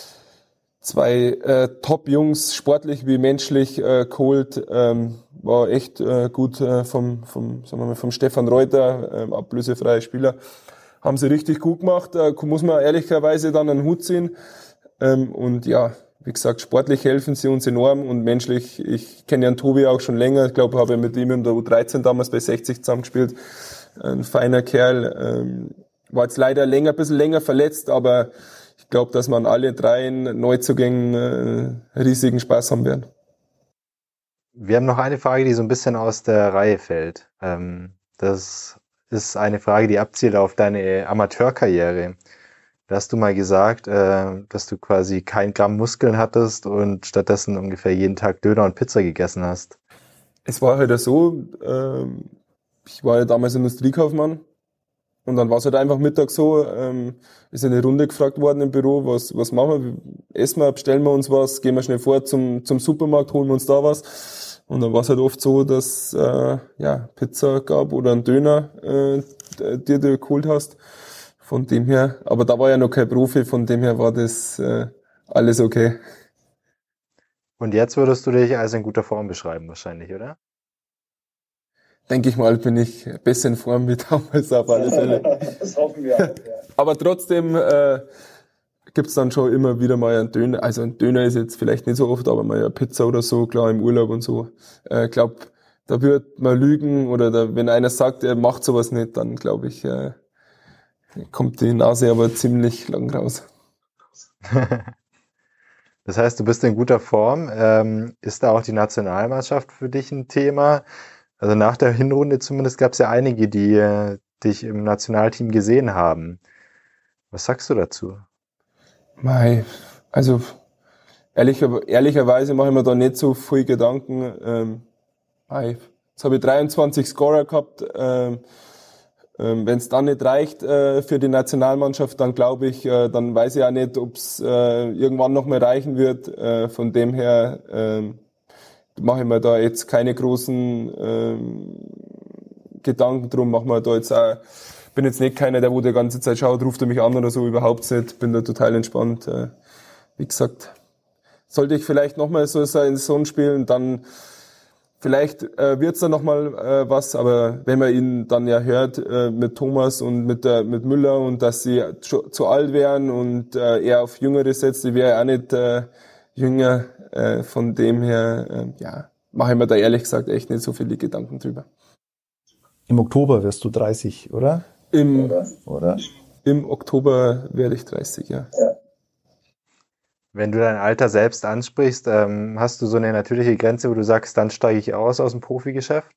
Zwei äh, Top-Jungs, sportlich wie menschlich äh, geholt. Ähm, war echt äh, gut äh, vom, vom, sagen wir mal, vom Stefan Reuter, äh, ablösefreier Spieler. Haben sie richtig gut gemacht, äh, muss man ehrlicherweise dann einen Hut ziehen. Ähm, und ja, wie gesagt, sportlich helfen sie uns enorm und menschlich, ich kenne ja den Tobi auch schon länger, ich glaube, habe mit ihm in der U dreizehn damals bei sechzig zusammengespielt. Ein feiner Kerl, ähm, war jetzt leider länger, ein bisschen länger verletzt, aber ich glaube, dass man alle drei Neuzugängen äh, riesigen Spaß haben werden. Wir haben noch eine Frage, die so ein bisschen aus der Reihe fällt. Ähm, das ist eine Frage, die abzielt auf deine Amateurkarriere. Da hast du mal gesagt, äh, dass du quasi kein Gramm Muskeln hattest und stattdessen ungefähr jeden Tag Döner und Pizza gegessen hast. Es war halt so, äh, ich war ja damals Industriekaufmann. Und dann war es halt einfach Mittag so, ähm, ist eine Runde gefragt worden im Büro, was was machen wir, essen wir, bestellen wir uns was, gehen wir schnell vor zum zum Supermarkt, holen wir uns da was. Und dann war es halt oft so, dass äh, ja Pizza gab oder einen Döner, äh, dir du geholt hast. Von dem her, aber da war ja noch kein Profi, von dem her war das äh, alles okay. Und jetzt würdest du dich als in guter Form beschreiben wahrscheinlich, oder? Denke ich mal, bin ich besser in Form wie damals auf alle Fälle. Das hoffen wir auch, ja. Aber trotzdem äh, gibt's dann schon immer wieder mal einen Döner. Also ein Döner ist jetzt vielleicht nicht so oft, aber mal eine Pizza oder so, klar im Urlaub und so. Ich äh, glaube, da wird man lügen oder da, wenn einer sagt, er macht sowas nicht, dann glaube ich, äh, kommt die Nase aber ziemlich lang raus. Das heißt, du bist in guter Form. Ähm, ist da auch die Nationalmannschaft für dich ein Thema? Also nach der Hinrunde zumindest gab es ja einige, die äh, dich im Nationalteam gesehen haben. Was sagst du dazu? Mei, also ehrlicher, ehrlicherweise mache ich mir da nicht so viel Gedanken. Ähm, mei, jetzt habe ich dreiundzwanzig Scorer gehabt. Ähm, ähm, Wenn es dann nicht reicht äh, für die Nationalmannschaft, dann glaube ich, äh, dann weiß ich auch nicht, ob es äh, irgendwann noch mehr reichen wird. Äh, von dem her äh, mache ich mir da jetzt keine großen ähm, Gedanken drum, mache mir da jetzt auch, bin jetzt nicht keiner, der wo die ganze Zeit schaut, ruft er mich an oder so, überhaupt nicht, bin da total entspannt. Äh, wie gesagt, sollte ich vielleicht nochmal so eine Saison spielen, dann vielleicht äh, wird's dann nochmal äh, was, aber wenn man ihn dann ja hört äh, mit Thomas und mit der mit Müller und dass sie zu, zu alt wären und äh, er auf Jüngere setzt, ich wäre auch nicht äh, jünger, äh, von dem her, äh, ja, mache ich mir da ehrlich gesagt echt nicht so viele Gedanken drüber. Im Oktober wirst du dreißig, oder? Im, oder? oder? Im Oktober werde ich dreißig, ja. ja. Wenn du dein Alter selbst ansprichst, ähm, hast du so eine natürliche Grenze, wo du sagst, dann steige ich aus aus dem Profigeschäft?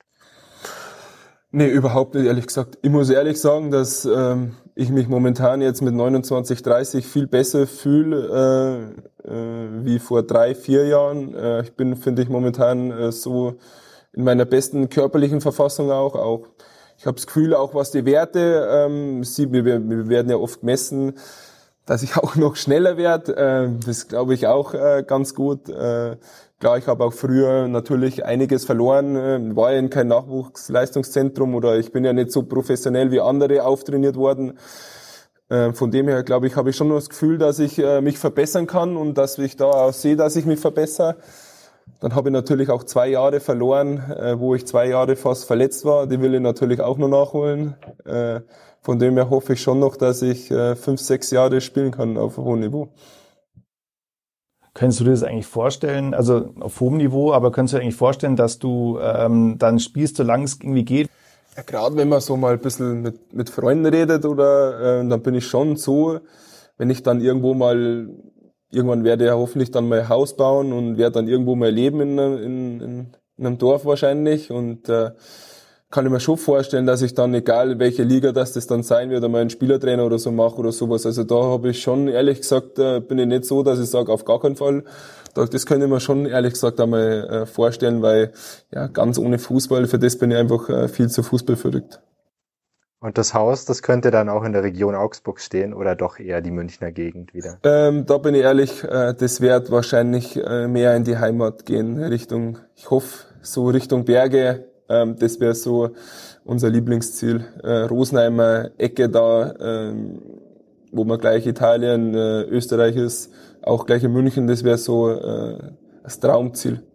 Nee, überhaupt nicht, ehrlich gesagt. Ich muss ehrlich sagen, dass ähm, ich mich momentan jetzt mit neunundzwanzig, dreißig viel besser fühle äh, äh, wie vor drei, vier Jahren. Äh, ich bin, finde ich, momentan äh, so in meiner besten körperlichen Verfassung auch. auch ich habe das Gefühl, auch was die Werte, ähm, sie, wir, wir werden ja oft gemessen, dass ich auch noch schneller werde. Äh, das glaube ich auch äh, ganz gut. Äh, Klar, ich habe auch früher natürlich einiges verloren, war ja in kein Nachwuchsleistungszentrum oder ich bin ja nicht so professionell wie andere auftrainiert worden. Von dem her, glaube ich, habe ich schon das Gefühl, dass ich mich verbessern kann und dass ich da auch sehe, dass ich mich verbessere. Dann habe ich natürlich auch zwei Jahre verloren, wo ich zwei Jahre fast verletzt war. Die will ich natürlich auch noch nachholen. Von dem her hoffe ich schon noch, dass ich fünf, sechs Jahre spielen kann auf hohem Niveau. Könntest du dir das eigentlich vorstellen, also auf hohem Niveau, aber könntest du dir eigentlich vorstellen, dass du ähm, dann spielst, solange es irgendwie geht? Ja, gerade wenn man so mal ein bisschen mit, mit Freunden redet oder äh, dann bin ich schon so, wenn ich dann irgendwo mal, irgendwann werde ich ja hoffentlich dann mal ein Haus bauen und werde dann irgendwo mal leben in, in, in, in einem Dorf wahrscheinlich und äh, kann ich mir schon vorstellen, dass ich dann, egal welche Liga das das dann sein wird, einmal einen Spielertrainer oder so mache oder sowas. Also da habe ich schon, ehrlich gesagt, äh, bin ich nicht so, dass ich sage, auf gar keinen Fall. Das könnte ich mir schon, ehrlich gesagt, einmal äh, vorstellen, weil ja ganz ohne Fußball, für das bin ich einfach äh, viel zu Fußball verrückt. Und das Haus, das könnte dann auch in der Region Augsburg stehen oder doch eher die Münchner Gegend wieder? Ähm, da bin ich ehrlich, äh, das wird wahrscheinlich äh, mehr in die Heimat gehen, Richtung, ich hoffe, so Richtung Berge. Ähm, das wäre so unser Lieblingsziel. Äh, Rosenheimer Ecke da, ähm, wo man gleich Italien, äh, Österreich ist, auch gleich in München, das wäre so äh, das Traumziel.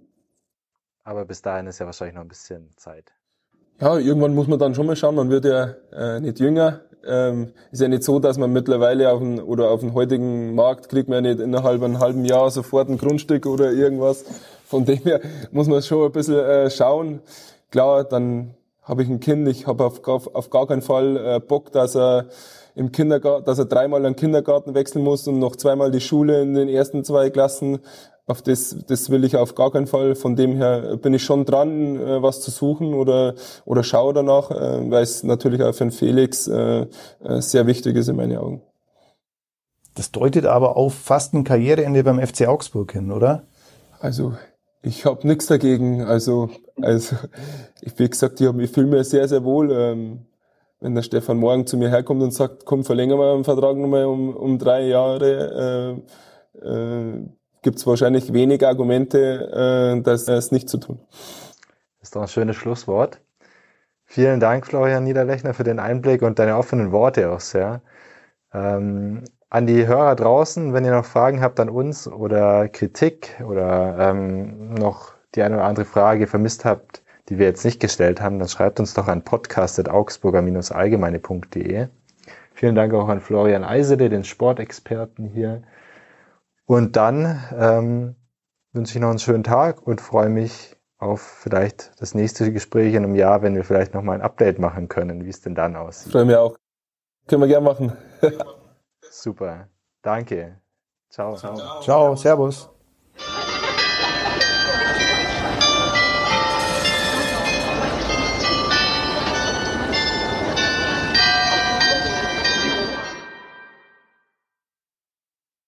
Aber bis dahin ist ja wahrscheinlich noch ein bisschen Zeit. Ja, irgendwann muss man dann schon mal schauen, man wird ja äh, nicht jünger. Ähm, ist ja nicht so, dass man mittlerweile auf den, oder auf dem heutigen Markt kriegt man ja nicht innerhalb einem halben Jahr sofort ein Grundstück oder irgendwas. Von dem her muss man schon ein bisschen äh, schauen. Klar, dann habe ich ein Kind, ich habe auf, auf, auf gar keinen Fall äh, Bock, dass er im Kindergarten, dass er dreimal einen Kindergarten wechseln muss und noch zweimal die Schule in den ersten zwei Klassen. Auf das, das will ich auf gar keinen Fall. Von dem her bin ich schon dran, äh, was zu suchen oder, oder schaue danach, äh, weil es natürlich auch für den Felix äh, äh, sehr wichtig ist in meinen Augen. Das deutet aber auf fast ein Karriereende beim F C Augsburg hin, oder? Also, ich habe nichts dagegen. Also, also, ich, wie gesagt, ich, hab, ich fühle mich sehr, sehr wohl. Ähm, wenn der Stefan morgen zu mir herkommt und sagt, komm, verlängern wir den Vertrag nochmal um, um drei Jahre, äh, äh, gibt es wahrscheinlich wenig Argumente, äh, das, das nicht zu tun. Das ist doch ein schönes Schlusswort. Vielen Dank, Florian Niederlechner, für den Einblick und deine offenen Worte auch sehr. Ähm, an die Hörer draußen, wenn ihr noch Fragen habt an uns oder Kritik oder ähm, noch die eine oder andere Frage vermisst habt, die wir jetzt nicht gestellt haben, dann schreibt uns doch an podcast at augsburger Bindestrich allgemeine Punkt de. Vielen Dank auch an Florian Eisele, den Sportexperten hier. Und dann ähm, wünsche ich noch einen schönen Tag und freue mich auf vielleicht das nächste Gespräch in einem Jahr, wenn wir vielleicht nochmal ein Update machen können, wie es denn dann aussieht. Freue mich auch. Können wir gerne machen. Super. Danke. Ciao. Ciao. Ciao. Servus.